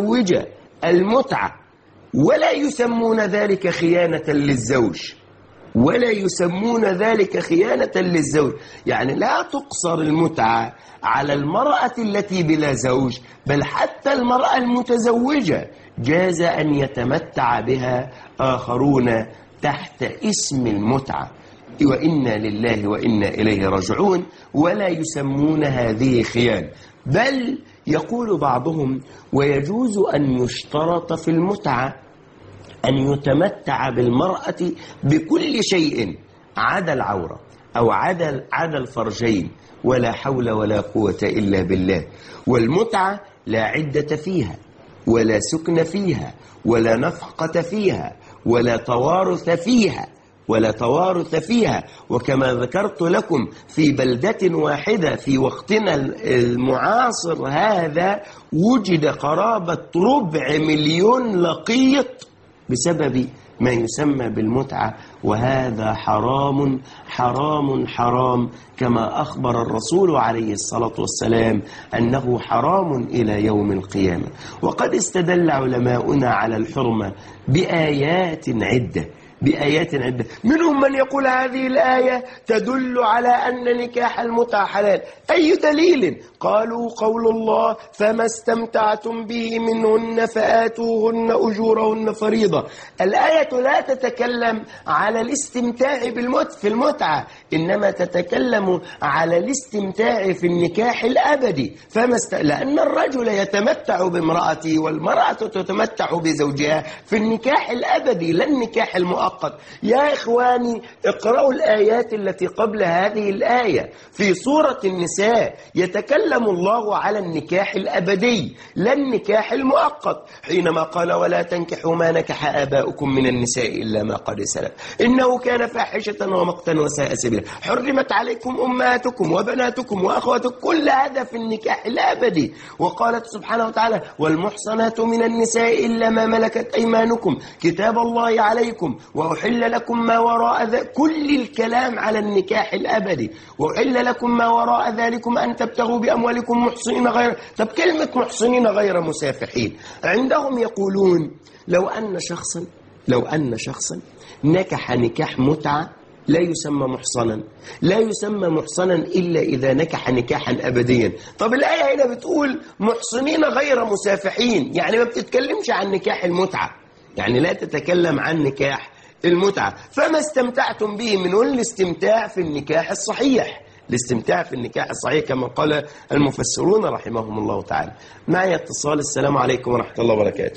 المتزوجة المتعة، ولا يسمون ذلك خيانة للزوج، ولا يسمون ذلك خيانة للزوج. يعني لا تقصر المتعة على المرأة التي بلا زوج، بل حتى المرأة المتزوجة جاز أن يتمتع بها آخرون تحت اسم المتعة. وإنا لله وإنا إليه راجعون. ولا يسمون هذه خيانة، بل يقول بعضهم ويجوز أن يشترط في المتعة أن يتمتع بالمرأة بكل شيء عدا العورة أو عدا عدا الفرجين، ولا حول ولا قوة إلا بالله. والمتعة لا عدة فيها ولا سكن فيها ولا نفقة فيها ولا توارث فيها ولا توارث فيها. وكما ذكرت لكم في بلدة واحدة في وقتنا المعاصر هذا وجد قرابة ربع مليون لقيط بسبب ما يسمى بالمتعة، وهذا حرام حرام حرام، كما أخبر الرسول عليه الصلاة والسلام أنه حرام إلى يوم القيامة. وقد استدل علماؤنا على الحرمة بآيات عدة بآيات عدة منهم من يقول هذه الآية تدل على أن نكاح المتعة حلال. أي دليل؟ قالوا قول الله فما استمتعتم به منهن فآتوهن أجورهن فريضة. الآية لا تتكلم على الاستمتاع بالمت في المتعة، إنما تتكلم على الاستمتاع في النكاح الأبدي. فما است... لأن الرجل يتمتع بامرأته والمرأة تتمتع بزوجها في النكاح الأبدي لا النكاح المؤقت. يا إخواني اقرأوا الآيات التي قبل هذه الآية. في سورة النساء يتكلم الله على النكاح الأبدي لا النكاح المؤقت، حينما قال ولا تنكحوا ما نكح آباؤكم من النساء إلا ما قد سلف إنه كان فاحشة ومقتا وساء سبيلا، حرمت عليكم أمهاتكم وبناتكم وأخواتكم، كل هذا في النكاح الأبدي. وقالت سبحانه وتعالى والمحصنات من النساء إلا ما ملكت أيمانكم كتاب الله عليكم وأحل لكم ما وراء ذلك، كل الكلام على النكاح الأبدي. وأحل لكم ما وراء ذلكم أن تبتغوا بأموالكم محصنين غير. طب كلمة محصنين غير مسافحين عندهم يقولون لو أن شخصا لو أن شخصا نكح نكاح متعة لا يسمى محصنا، لا يسمى محصنا إلا إذا نكح نكاحا أبديا. طب الآية هنا بتقول محصنين غير مسافحين، يعني ما بتتكلمش عن نكاح المتعة، يعني لا تتكلم عن نكاح المتعة. فما استمتعتم به منه الاستمتاع في النكاح الصحيح، الاستمتاع في النكاح الصحيح كما قال المفسرون رحمهم الله تعالى. معي اتصال. السلام عليكم ورحمة الله وبركاته.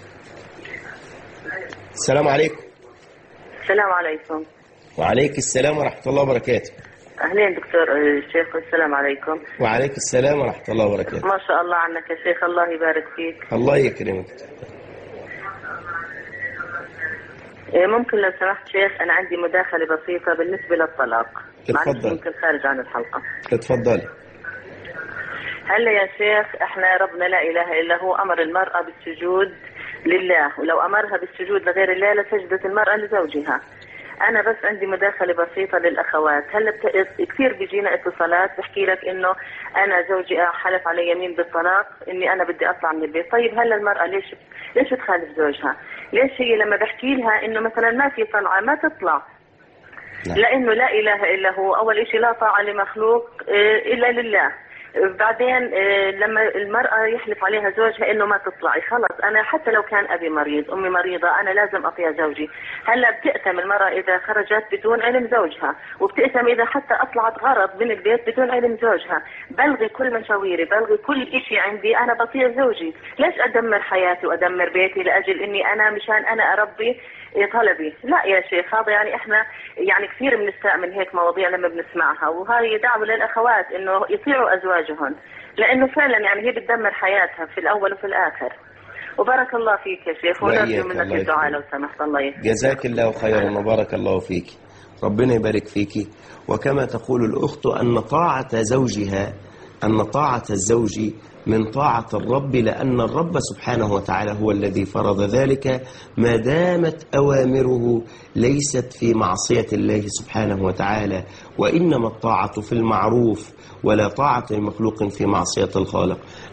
السلام عليكم.
السلام عليكم.
وعليك السلام ورحمة الله وبركاته.
أهلين دكتور الشيخ. السلام عليكم.
وعليك السلام ورحمة الله وبركاته.
ما شاء الله عنك يا شيخ، الله يبارك فيك.
الله يكرمك.
ممكن لو سمحت شيخ أنا عندي مداخلة بسيطة بالنسبة للطلاق.
اتفضل.
ممكن خارج عن الحلقة.
اتفضل.
هلا يا شيخ احنا ربنا لا إله إلا هو أمر المرأة بالسجود لله، ولو أمرها بالسجود لغير الله لسجدت المرأة لزوجها. أنا بس عندي مداخلة بسيطة للأخوات. هلا بت... كثير بيجينا اتصالات بحكي لك إنه أنا زوجي حلف على يمين بالطلاق إني أنا بدي أطلع من البيت. طيب هلا المرأة ليش ليش تخالف زوجها؟ ليش هي لما بحكي لها إنه مثلا ما في طلعة ما تطلع؟ لا. لأنه لا إله إلا هو. أول إشي لا طاعة لمخلوق إلا لله. بعدين لما المرأة يحلف عليها زوجها إنه ما تطلعي، خلص أنا حتى لو كان أبي مريض أمي مريضة أنا لازم أطيع زوجي. هلا بتأثم المرأة إذا خرجت بدون علم زوجها، وبتأثم إذا حتى أطلعت غرض من البيت بدون علم زوجها. بلغي كل مشاويري، بلغي كل إشي عندي، أنا بطيع زوجي. ليش أدمر حياتي وأدمر بيتي لأجل إني أنا مشان أنا أربي طلبي؟ لا يا شيخ، هذا يعني إحنا يعني كثير بنستاء من هيك مواضيع لما بنسمعها، وهاي دعوة للأخوات إنه يطيعوا أزواجهن، لأنه فعلا يعني هي بتدمر حياتها في الأول وفي الآخر. وبارك الله فيك يا شيخ، ونرجو منك الدعاء لو سمحت. الله يسلمك.
جزاك الله خيرا وبارك الله فيك، ربنا يبارك فيك. وكما تقول الأخت أن طاعة زوجها أن طاعة الزوج من طاعة الرب، لأن الرب سبحانه وتعالى هو الذي فرض ذلك ما دامت أوامره ليست في معصية الله سبحانه وتعالى، وإنما الطاعة في المعروف ولا طاعة لمخلوق في معصية الخالق.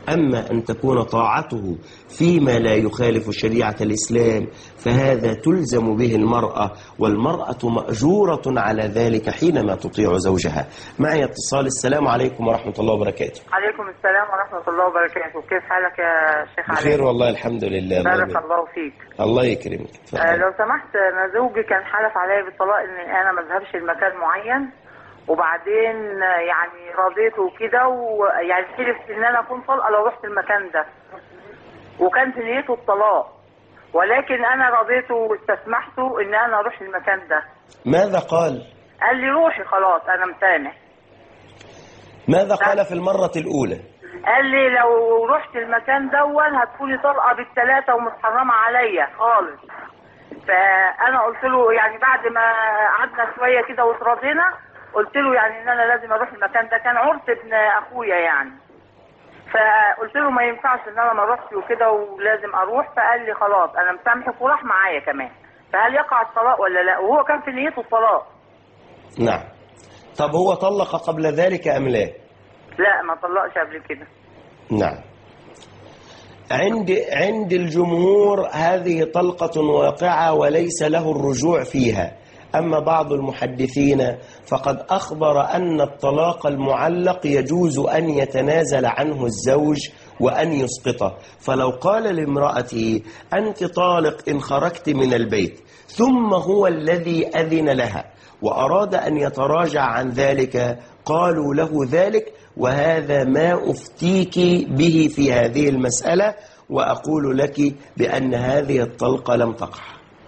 أما أن تكون طاعته فيما لا يخالف شريعة الإسلام فهذا تلزم به المرأة، والمرأة مأجورة على ذلك حينما تطيع زوجها. معي اتصال. السلام عليكم ورحمة الله وبركاته.
عليكم السلام ورحمة الله وبركاته. كيف حالك يا شيخ علي؟
بخير والله الحمد لله.
بارك الله فيك.
الله يكرمك.
آه لو سمحت، أنا زوجي كان حلف عليا بالطلاق إن أنا ما اذهبش لمكان معين، وبعدين يعني رضيته وكده، ويعني حلف ان انا اكون طلقه لو رحت المكان ده، وكان في نيته الطلاق، ولكن انا رضيته واستسمحته ان انا اروح المكان ده.
ماذا قال؟
قال لي روحي خلاص انا مسامح.
ماذا قال في المرة الأولى؟
قال لي لو رحت المكان دون هتكوني طلقه بالثلاثه ومتحرمه عليا خالص. فانا قلت له يعني بعد ما قعدنا شويه كده واتراضينا، قلت له يعني ان انا لازم اروح المكان ده، كان عرس ابن اخويا يعني. فقلت له ما ينفعش ان انا ما اروحش وكده ولازم اروح، فقال لي خلاص انا مسامحك، وراح معايا كمان. فهل يقع الطلاق ولا لا؟ وهو كان في نيته الطلاق.
نعم. طب هو طلق قبل ذلك ام لا؟
لا ما طلقش قبل كده.
نعم. عند عند الجمهور هذه طلقة واقعة وليس له الرجوع فيها. أما بعض المحدثين فقد أخبر أن الطلاق المعلق يجوز أن يتنازل عنه الزوج وأن يسقطه. فلو قال لامرأته أنت طالق إن خرجت من البيت، ثم هو الذي أذن لها وأراد أن يتراجع عن ذلك، قالوا له ذلك، وهذا ما أفتيك به في هذه المسألة، وأقول لك بأن هذه الطلقة لم تقع.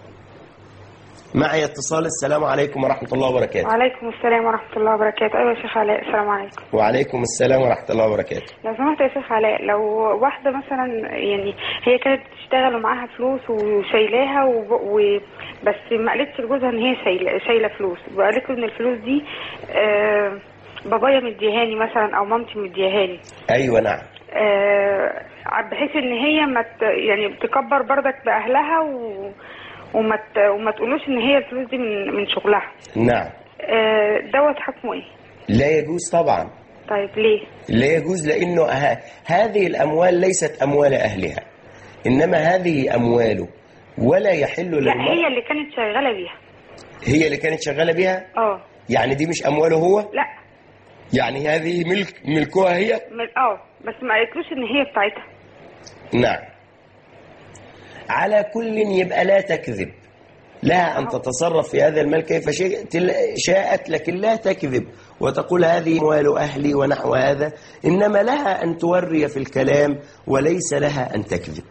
معي اتصال. السلام عليكم ورحمة الله وبركاته.
وعليكم السلام ورحمة الله وبركاته. أيوة يا شيخ علاء، السلام عليكم.
وعليكم السلام ورحمة الله وبركاته.
لو سمحت يا شيخ علاء، لو واحدة مثلا يعني هي كانت بتشتغل ومعاها فلوس وشايلاها و... و... بس ما قالتش لجوزها ان هي شايله شايله فلوس، وقالت له ان الفلوس دي آه بابايا مديهاني مثلا او مامتي مديهاني.
ايوه نعم.
آه بحيث ان هي ما يعني تكبر بردك باهلها و... وما ت... وما تقولوش ان هي الفلوس دي من من شغلها.
نعم.
آه دوت حكمه ايه؟
لا يجوز طبعا.
طيب ليه؟
لا يجوز لانه ه... هذه الاموال ليست اموال اهلها، انما هذه امواله، ولا يحل للمرأة.
لا هي اللي كانت شغاله بيها.
هي اللي كانت شغاله بيها؟
اه.
يعني دي مش امواله هو؟
لا.
يعني هذه ملك ملكها هي؟
اه بس ما قالتلوش ان هي بتاعتها.
نعم. على كل يبقى لا تكذب، لها أن تتصرف في هذا المال كيف شاءت، لكن لا تكذب وتقول هذه أموال أهلي ونحو هذا، إنما لها أن توري في الكلام وليس لها أن تكذب.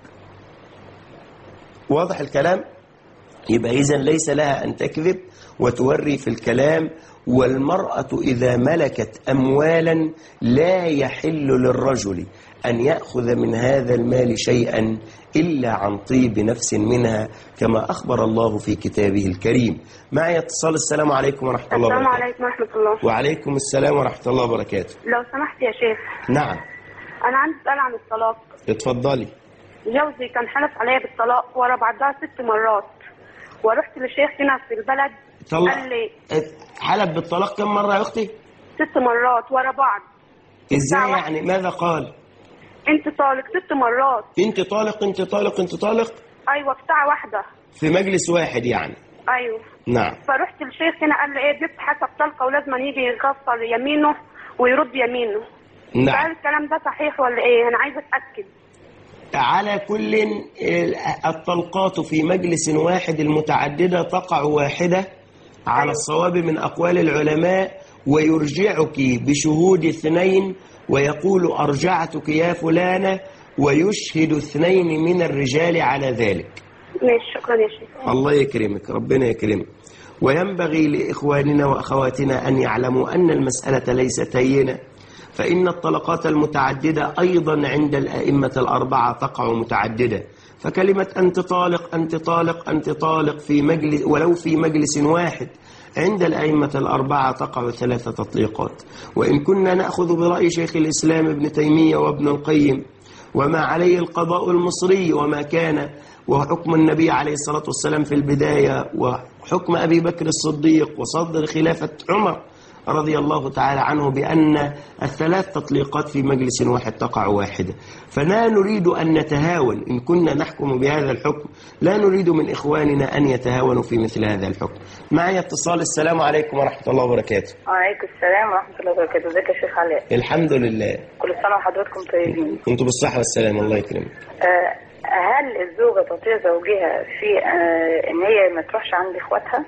واضح الكلام؟ يبقى إذن ليس لها أن تكذب وتوري في الكلام. والمرأة إذا ملكت أموالا لا يحل للرجل أن يأخذ من هذا المال شيئا إلا عن طيب نفس منها، كما أخبر الله في كتابه الكريم. معي اتصال. السلام عليكم ورحمة الله وبركاته.
السلام عليكم ورحمة الله.
وعليكم السلام ورحمة الله وبركاته.
لو سمحت يا شيخ.
نعم.
أنا عندي سؤال عن الطلاق.
اتفضلي.
جوزي كان حلف عليا بالطلاق ورا بعضها ست مرات، ورحت لشيخ هنا في البلد
طلع.
قال لي
حلف بالطلاق كم مرة يا أختي؟
ست مرات ورا بعض.
إزاي يعني؟ ماذا قال؟
انت طالق ست مرات.
انت طالق انت طالق انت طالق؟
ايوه في ساعه واحده.
في مجلس واحد يعني؟
ايوه.
نعم.
فرحت للشيخ هنا قال لي ايه جبت حسب طلقه ولازم يجي يغفر يمينه ويرد يمينه.
نعم.
فهل الكلام ده صحيح ولا ايه؟ انا عايزه اتاكد.
على كل الطلقات في مجلس واحد المتعدده تقع واحده على أيوه. الصواب من اقوال العلماء، ويرجعك بشهود اثنين ويقول أرجعتك يا فلانة، ويشهد اثنين من الرجال على ذلك.
ماشي، شكرا يا شيخ.
الله يكرمك، ربنا يكرمك. وينبغي لإخواننا وأخواتنا أن يعلموا أن المسألة ليست هينة، فإن الطلقات المتعددة أيضا عند الأئمة الأربعة تقع متعددة. فكلمة أنت طالق أنت طالق أنت طالق في مجلس ولو في مجلس واحد عند الأئمة الأربعة تقع ثلاثة تطليقات. وإن كنا نأخذ برأي شيخ الإسلام ابن تيمية وابن القيم وما عليه القضاء المصري وما كان وحكم النبي عليه الصلاة والسلام في البداية وحكم أبي بكر الصديق وصدر خلافة عمر رضي الله تعالى عنه بأن الثلاث تطليقات في مجلس واحد تقع واحدة. فلا نريد أن نتهاون إن كنا نحكم بهذا الحكم، لا نريد من إخواننا أن يتهاونوا في مثل هذا الحكم. معي اتصال. السلام عليكم ورحمة الله وبركاته.
وعليكم السلام ورحمة الله وبركاته. ازيك يا شيخ علاء؟
الحمد لله.
كل سنة وحضراتكم طيبين.
كنتوا بالصحة والسلام. الله يكرمك.
أه هل الزوجة تطيع زوجها في أه إن هي ما تروحش عند إخواتها؟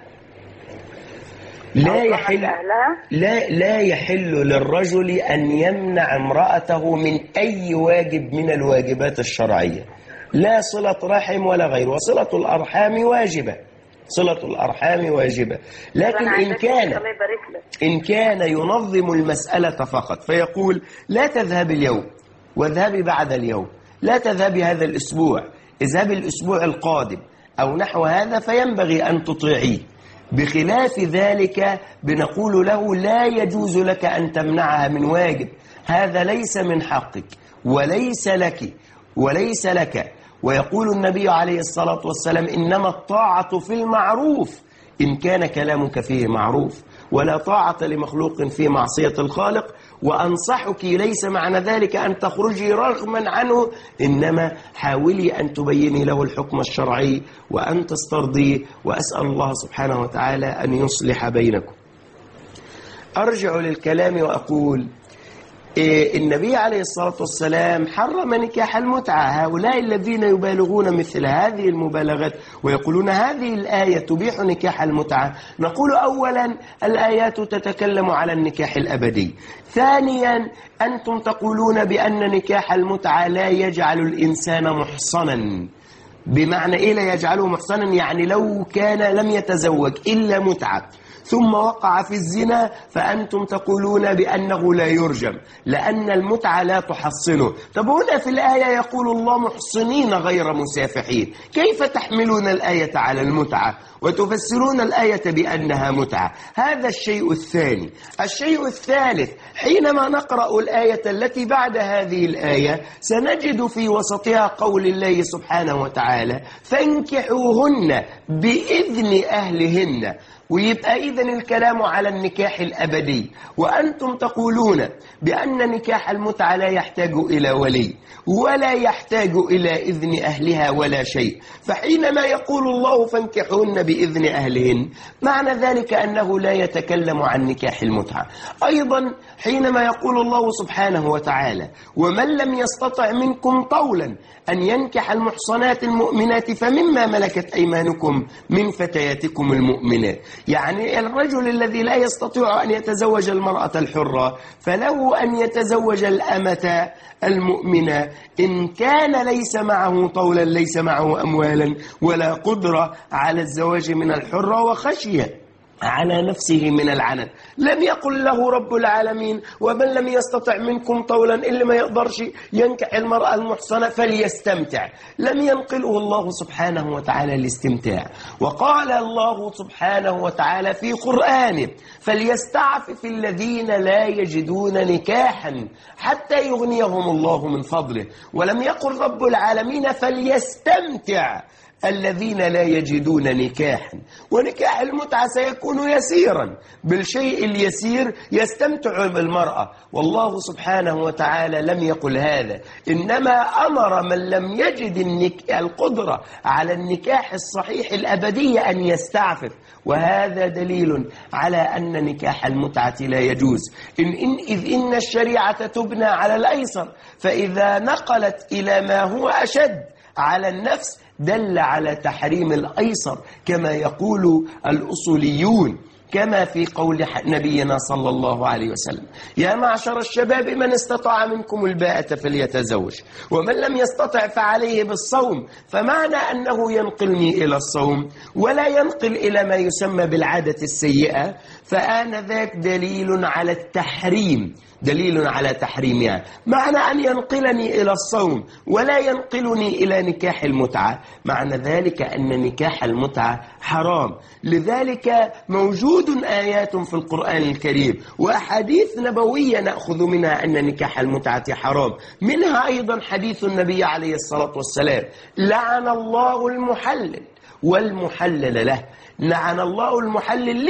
لا يحل لا لا يحل للرجل أن يمنع امرأته من أي واجب من الواجبات الشرعية، لا صلة رحم ولا غير. وصلة الأرحام واجبة، صلة الأرحام واجبة، لكن إن كان إن كان ينظم المسألة فقط فيقول لا تذهب اليوم واذهبي بعد اليوم، لا تذهبي هذا الأسبوع، اذهبي الأسبوع القادم أو نحو هذا، فينبغي أن تطيعيه. بخلاف ذلك بنقول له لا يجوز لك أن تمنعها من واجب، هذا ليس من حقك وليس لك وليس لك. ويقول النبي عليه الصلاة والسلام إنما الطاعة في المعروف إن كان كلامك فيه معروف، ولا طاعة لمخلوق في معصية الخالق. وأنصحك ليس معنى ذلك أن تخرجي رغما عنه، إنما حاولي أن تبيني له الحكم الشرعي وأن تسترضيه، وأسأل الله سبحانه وتعالى أن يصلح بينكم. أرجع للكلام وأقول إيه النبي عليه الصلاة والسلام حرم نكاح المتعة. هؤلاء الذين يبالغون مثل هذه المبالغات ويقولون هذه الآية تبيح نكاح المتعة، نقول أولا الآيات تتكلم على النكاح الأبدي. ثانيا أنتم تقولون بأن نكاح المتعة لا يجعل الإنسان محصنا. بمعنى إيه لا يجعله محصنا؟ يعني لو كان لم يتزوج إلا متعة ثم وقع في الزنا فأنتم تقولون بأنه لا يرجم لأن المتعة لا تحصنه. طب هنا في الآية يقول الله محصنين غير مسافحين، كيف تحملون الآية على المتعة وتفسرون الآية بأنها متعة؟ هذا الشيء الثاني. الشيء الثالث، حينما نقرأ الآية التي بعد هذه الآية سنجد في وسطها قول الله سبحانه وتعالى فانكحوهن بإذن أهلهن، ويبقى إذن الكلام على النكاح الأبدي. وأنتم تقولون بأن نكاح المتعة لا يحتاج إلى ولي ولا يحتاج إلى إذن أهلها ولا شيء. فحينما يقول الله فانكحوهن بإذن أهلهن معنى ذلك أنه لا يتكلم عن نكاح المتعة. أيضا حينما يقول الله سبحانه وتعالى ومن لم يستطع منكم طولا أن ينكح المحصنات المؤمنات فمما ملكت أيمانكم من فتياتكم المؤمنات، يعني الرجل الذي لا يستطيع أن يتزوج المرأة الحرة فله أن يتزوج الأمة المؤمنة إن كان ليس معه طولا، ليس معه أموالا ولا قدرة على الزواج من الحرة وخشية على نفسه من العنت. لم يقل له رب العالمين ومن لم يستطع منكم طولا، اللي ما يقدرش ينكح المرأة المحصنة فليستمتع. لم ينقله الله سبحانه وتعالى الاستمتاع. وقال الله سبحانه وتعالى في قرآنه فليستعفف الذين لا يجدون نكاحا حتى يغنيهم الله من فضله. ولم يقل رب العالمين فليستمتع الذين لا يجدون نكاحا. ونكاح المتعة سيكون يسيرا، بالشيء اليسير يستمتع بالمرأة. والله سبحانه وتعالى لم يقل هذا، إنما أمر من لم يجد القدرة على النكاح الصحيح الأبدي أن يستعفف. وهذا دليل على أن نكاح المتعة لا يجوز، إن إن إذ إن الشريعة تبنى على الأيسر، فإذا نقلت إلى ما هو أشد على النفس دل على تحريم الأيسر كما يقول الأصوليون، كما في قول نبينا صلى الله عليه وسلم يا معشر الشباب من استطاع منكم الباءة فليتزوج ومن لم يستطع فعليه بالصوم. فمعنى أنه ينقلني إلى الصوم ولا ينقل إلى ما يسمى بالعادة السيئة، فآنذاك دليل على التحريم، دليل على تحريمها. معنى أن ينقلني إلى الصوم ولا ينقلني إلى نكاح المتعة معنى ذلك أن نكاح المتعة حرام. لذلك موجود آيات في القرآن الكريم وأحاديث نبوية نأخذ منها أن نكاح المتعة حرام، منها أيضا حديث النبي عليه الصلاة والسلام لعن الله المحلل والمحلل له. لعن الله المحلل لما؟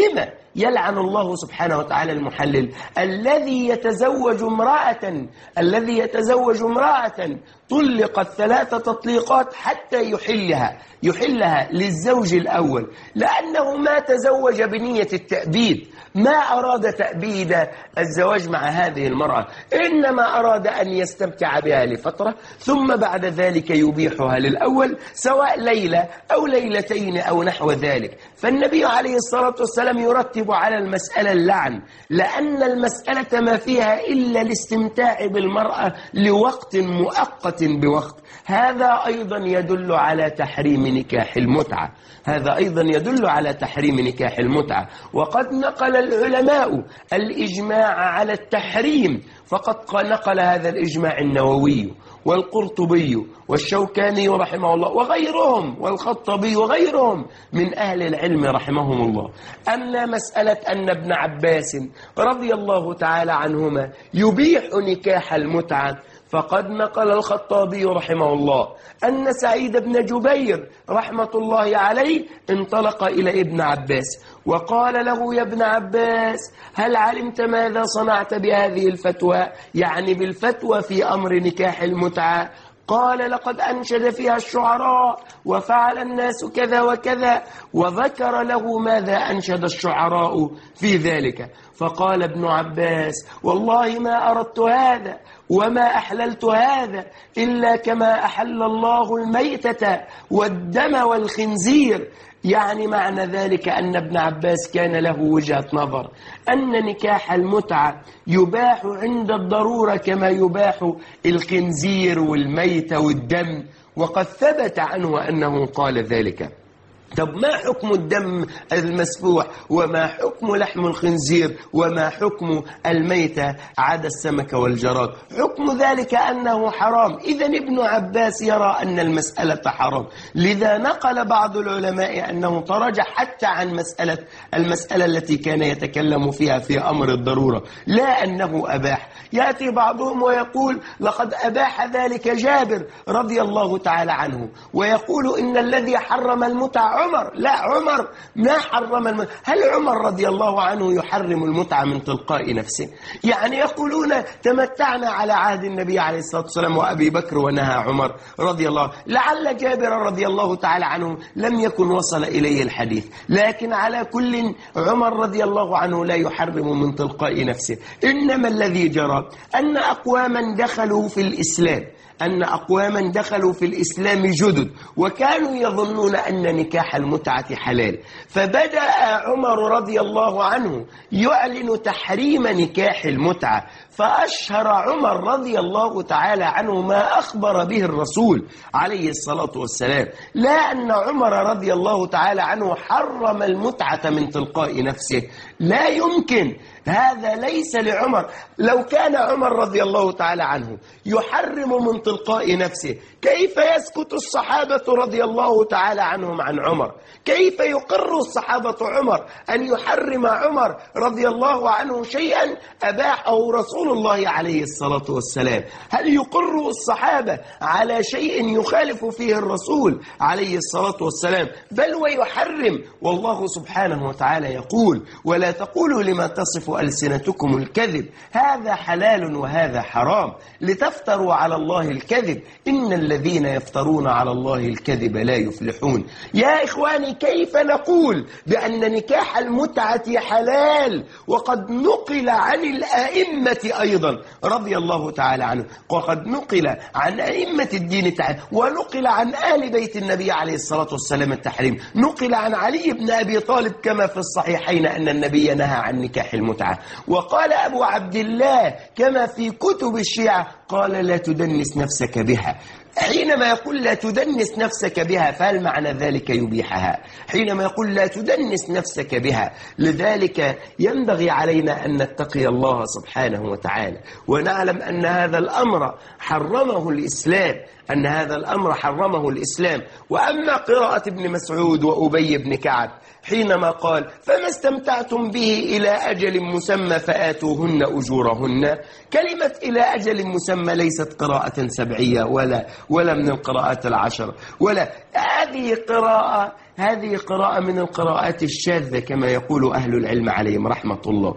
يلعن الله سبحانه وتعالى المحلل الذي يتزوج امرأة الذي يتزوج امرأة طلقت ثلاث تطليقات حتى يحلها يحلها للزوج الأول، لأنه ما تزوج بنية التأبيد، ما أراد تأبيد الزواج مع هذه المرأة، إنما أراد أن يستمتع بها لفترة ثم بعد ذلك يبيحها للأول، سواء ليلة أو ليلتين أو نحو ذلك. فالنبي عليه الصلاة والسلام يرتب على المسألة اللعن، لأن المسألة ما فيها إلا الاستمتاع بالمرأة لوقت مؤقت بوقت. هذا أيضا يدل على تحريم نكاح المتعة هذا أيضا يدل على تحريم نكاح المتعة وقد نقل العلماء الإجماع على التحريم، فقد نقل هذا الإجماع النووي والقرطبي والشوكاني رحمه الله وغيرهم والخطبي وغيرهم من أهل العلم رحمهم الله. أما مسألة أن ابن عباس رضي الله تعالى عنهما يبيح نكاح المتعة، فقد نقل الخطابي رحمه الله أن سعيد بن جبير رحمة الله عليه انطلق إلى ابن عباس وقال له: يا ابن عباس، هل علمت ماذا صنعت بهذه الفتوى؟ يعني بالفتوى في أمر نكاح المتعة. قال: لقد أنشد فيها الشعراء وفعل الناس كذا وكذا، وذكر له ماذا أنشد الشعراء في ذلك. فقال ابن عباس: والله ما أردت هذا وما أحللت هذا إلا كما أحل الله الميتة والدم والخنزير. يعني معنى ذلك أن ابن عباس كان له وجهة نظر أن نكاح المتعة يباح عند الضرورة كما يباح الخنزير والميتة والدم، وقد ثبت عنه أنه قال ذلك. طب ما حكم الدم المسفوح وما حكم لحم الخنزير وما حكم الميتة عدا السمك والجراد؟ حكم ذلك أنه حرام. إذن ابن عباس يرى أن المسألة حرام، لذا نقل بعض العلماء أنه تراجع حتى عن مسألة المسألة التي كان يتكلم فيها في أمر الضرورة، لا أنه أباح. يأتي بعضهم ويقول: لقد أباح ذلك جابر رضي الله تعالى عنه، ويقول إن الذي حرم المتعة عمر. لا، عمر ما حرم المتعة. هل عمر رضي الله عنه يحرم المتعة من تلقاء نفسه؟ يعني يقولون تمتعنا على عهد النبي عليه الصلاة والسلام وأبي بكر ونهى عمر رضي الله. لعل جابر رضي الله تعالى عنه لم يكن وصل إليه الحديث، لكن على كل عمر رضي الله عنه لا يحرم من تلقاء نفسه. إنما الذي جرى أن أقواما دخلوا في الإسلام أن أقواما دخلوا في الإسلام جدد وكانوا يظنون أن نكاح المتعة حلال، فبدأ عمر رضي الله عنه يعلن تحريم نكاح المتعة، فأشهر عمر رضي الله تعالى عنه ما أخبر به الرسول عليه الصلاة والسلام، لا أن عمر رضي الله تعالى عنه حرم المتعة من تلقاء نفسه. لا يمكن، هذا ليس لعمر. لو كان عمر رضي الله تعالى عنه يحرم من تلقاء نفسه، كيف يسكت الصحابة رضي الله تعالى عنهم عن عمر؟ كيف يقر الصحابة عمر أن يحرم عمر رضي الله عنه شيئا أباحه رسول الله عليه الصلاة والسلام؟ هل يقر الصحابة على شيء يخالف فيه الرسول عليه الصلاة والسلام؟ بل ويحرم. والله سبحانه وتعالى يقول: ولا تقولوا لما تصف ألسنتكم الكذب هذا حلال وهذا حرام لتفتروا على الله الكذب إن الذين يفترون على الله الكذب لا يفلحون. يا إخواني، كيف نقول بأن نكاح المتعة حلال وقد نقل عن الأئمة أيضا رضي الله تعالى عنه، وقد نقل عن أئمة الدين تعالى، ونقل عن آل بيت النبي عليه الصلاة والسلام التحريم، نقل عن علي بن أبي طالب كما في الصحيحين أن النبي نهى عن نكاح المتعة. وقال أبو عبد الله كما في كتب الشيعة، قال: لا تدنس نفسك بها. حينما يقول لا تدنس نفسك بها، فهل معنى ذلك يبيحها؟ حينما يقول لا تدنس نفسك بها. لذلك ينبغي علينا أن نتقي الله سبحانه وتعالى ونعلم أن هذا الأمر حرمه الإسلام أن هذا الأمر حرمه الإسلام. وأما قراءة ابن مسعود وأبي بن كعب حينما قال: فما استمتعتم به إلى أجل مسمى فآتوهن أجورهن، كلمة إلى أجل مسمى ليست قراءة سبعية ولا ولا من القراءات العشر، ولا هذه قراءة هذه قراءة من القراءات الشاذة كما يقول أهل العلم عليهم رحمة الله.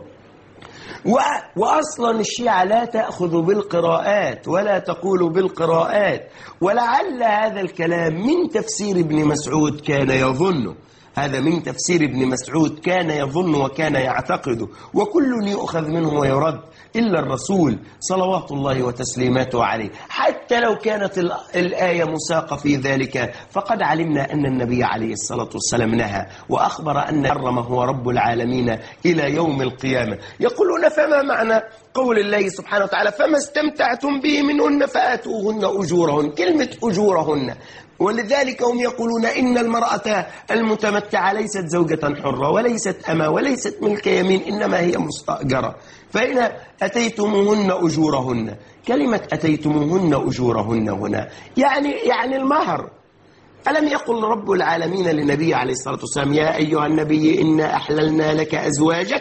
وأصلا الشيعة لا تأخذ بالقراءات ولا تقول بالقراءات، ولعل هذا الكلام من تفسير ابن مسعود كان يظنه، هذا من تفسير ابن مسعود كان يظن وكان يعتقد، وكل يؤخذ منه ويرد إلا الرسول صلوات الله وتسليماته عليه. حتى لو كانت الآية مساقة في ذلك فقد علمنا أن النبي عليه الصلاة والسلام نهى وأخبر أن حرم هو رب العالمين إلى يوم القيامة. يقولون فما معنى قول الله سبحانه وتعالى فما استمتعتم به منهن فآتوهن أجورهن؟ كلمة أجورهن، ولذلك هم يقولون إن المرأة المتمتعة ليست زوجة حرة وليست أما وليست ملك يمين، إنما هي مستأجرة. فإن أتيتموهن أجورهن، كلمة أتيتموهن أجورهن هنا يعني يعني المهر. ألم يقل رب العالمين للنبي عليه الصلاة والسلام يا أيها النبي إنا أحللنا لك أزواجك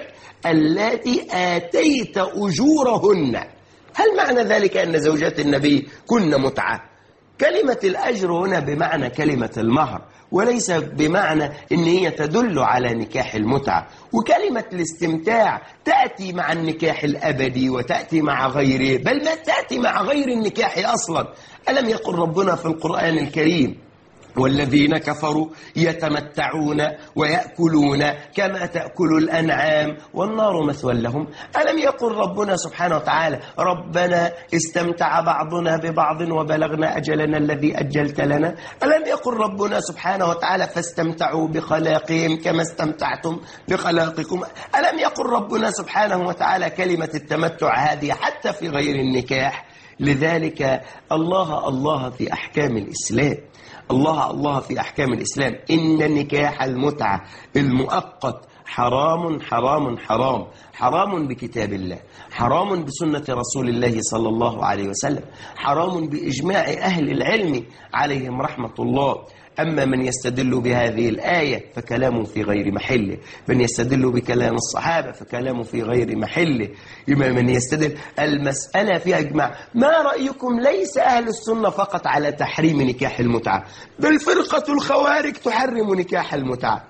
التي آتيت أجورهن؟ هل معنى ذلك أن زوجات النبي كن متعة؟ كلمة الأجر هنا بمعنى كلمة المهر، وليس بمعنى أن هي تدل على نكاح المتعة. وكلمة الاستمتاع تأتي مع النكاح الأبدي وتأتي مع غيره، بل ما تأتي مع غير النكاح أصلا. ألم يقل ربنا في القرآن الكريم والذين كفروا يتمتعون ويأكلون كما تأكل الأنعام والنار مثوى لهم؟ ألم يقل ربنا سبحانه وتعالى ربنا استمتع بعضنا ببعض وبلغنا أجلنا الذي أجلت لنا؟ ألم يقل ربنا سبحانه وتعالى فاستمتعوا بخلاقهم كما استمتعتم بخلاقكم؟ ألم يقل ربنا سبحانه وتعالى كلمة التمتع هذه حتى في غير النكاح؟ لذلك الله الله في أحكام الإسلام، الله الله في أحكام الإسلام إن نكاح المتعة المؤقت حرام حرام حرام حرام بكتاب الله، حرام بسنة رسول الله صلى الله عليه وسلم، حرام بإجماع أهل العلم عليهم رحمة الله. أما من يستدل بهذه الآية فكلامه في غير محله، من يستدل بكلام الصحابة فكلامه في غير محله، إما من يستدل المسألة فيها إجماع. ما رأيكم ليس أهل السنة فقط على تحريم نكاح المتعة، بل فرقة الخوارج تحرم نكاح المتعة،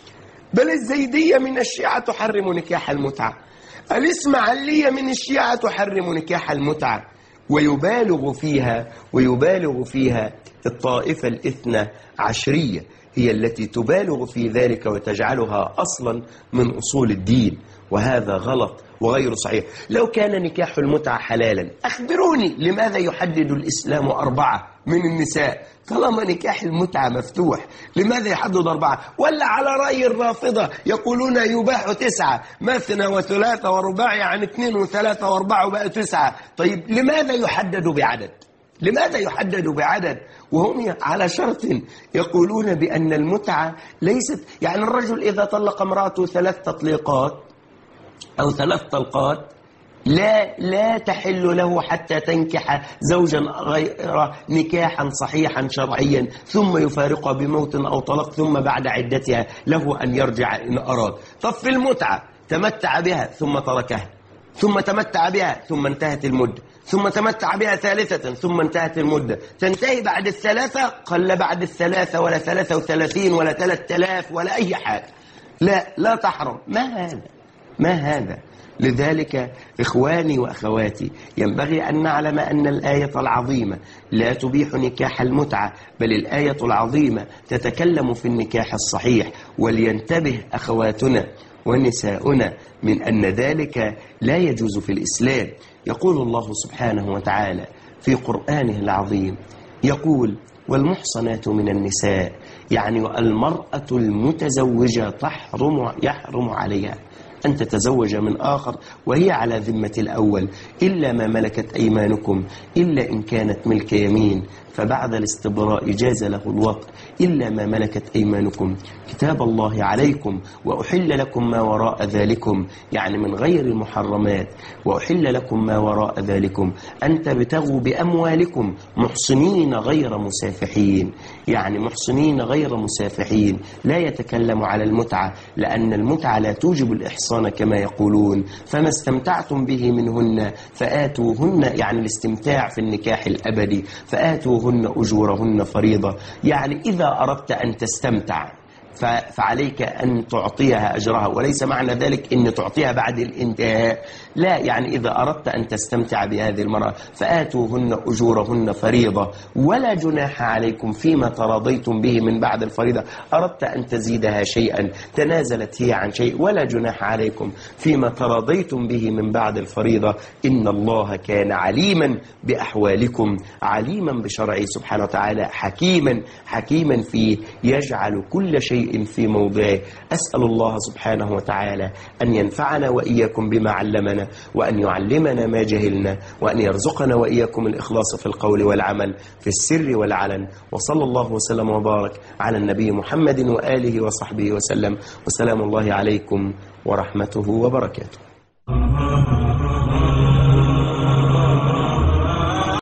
بل الزيدية من الشيعة تحرم نكاح المتعة، الإسماعيلية من الشيعة تحرم نكاح المتعة، ويبالغ فيها ويبالغ فيها الطائفة الاثنى عشرية هي التي تبالغ في ذلك وتجعلها أصلا من أصول الدين، وهذا غلط وغير صحيح. لو كان نكاح المتعة حلالا أخبروني لماذا يحدد الإسلام أربعة من النساء؟ طالما نكاح المتعة مفتوح لماذا يحدد أربعة؟ ولا على رأي الرافضة يقولون يباح تسعة، مثنى وثلاثة ورباع، يعني اثنين وثلاثة واربعة وبقى تسعة. طيب لماذا يحدد بعدد؟ لماذا يحدد بعدد وهم على شرط يقولون بأن المتعة ليست، يعني الرجل إذا طلق امرأته ثلاث تطليقات أو ثلاث طلقات لا لا تحل له حتى تنكح زوجا غير نكاحا صحيحا شرعيا ثم يفارقها بموت أو طلاق، ثم بعد عدتها له أن يرجع إن أراد. طب في المتعة تمتع بها ثم تركها، ثم تمتع بها ثم انتهت المدة، ثم تمتع بها ثالثة ثم انتهت المدة، تنتهي بعد الثلاثة؟ قل بعد الثلاثة ولا ثلاثة وثلاثين ولا ثلاثة آلاف ولا أي حاجة، لا لا تحرم. ما هذا؟ ما هذا؟ لذلك إخواني وأخواتي ينبغي أن نعلم أن الآية العظيمة لا تبيح نكاح المتعة، بل الآية العظيمة تتكلم في النكاح الصحيح. ولينتبه أخواتنا ونساؤنا من أن ذلك لا يجوز في الإسلام. يقول الله سبحانه وتعالى في قرآنه العظيم، يقول والمحصنات من النساء، يعني المرأة المتزوجة تحرم يحرم عليها أن تتزوج من آخر وهي على ذمة الأول إلا ما ملكت أيمانكم، إلا إن كانت ملك يمين فبعد الاستبراء جاز له الوطء، إلا ما ملكت أيمانكم كتاب الله عليكم وأحل لكم ما وراء ذلكم، يعني من غير المحرمات، وأحل لكم ما وراء ذلكم أن تبتغوا بأموالكم محصنين غير مسافحين، يعني محصنين غير مسافحين. لا يتكلم على المتعة لأن المتعة لا توجب الإحصان كما يقولون، فما استمتعتم به منهن فآتوهن، يعني الاستمتاع في النكاح الأبدي، فآتوهن أجورهن فريضة، يعني إذا أردت أن تستمتع فعليك أن تعطيها أجرها، وليس معنى ذلك أن تعطيها بعد الانتهاء، لا، يعني إذا أردت أن تستمتع بهذه المرأة فآتوهن أجورهن فريضة، ولا جناح عليكم فيما تراضيتم به من بعد الفريضة. أردت أن تزيدها شيئا، تنازلت هي عن شيء، ولا جناح عليكم فيما تراضيتم به من بعد الفريضة. إن الله كان عليما بأحوالكم، عليما بشرعه سبحانه وتعالى، حكيما حكيما فيه، يجعل كل شيء في موضعه. أسأل الله سبحانه وتعالى أن ينفعنا وإياكم بما علمنا، وأن يعلمنا ما جهلنا، وأن يرزقنا وإياكم الإخلاص في القول والعمل في السر والعلن. وصلى الله وسلم وبارك على النبي محمد وآله وصحبه وسلم، وسلام الله عليكم ورحمته وبركاته.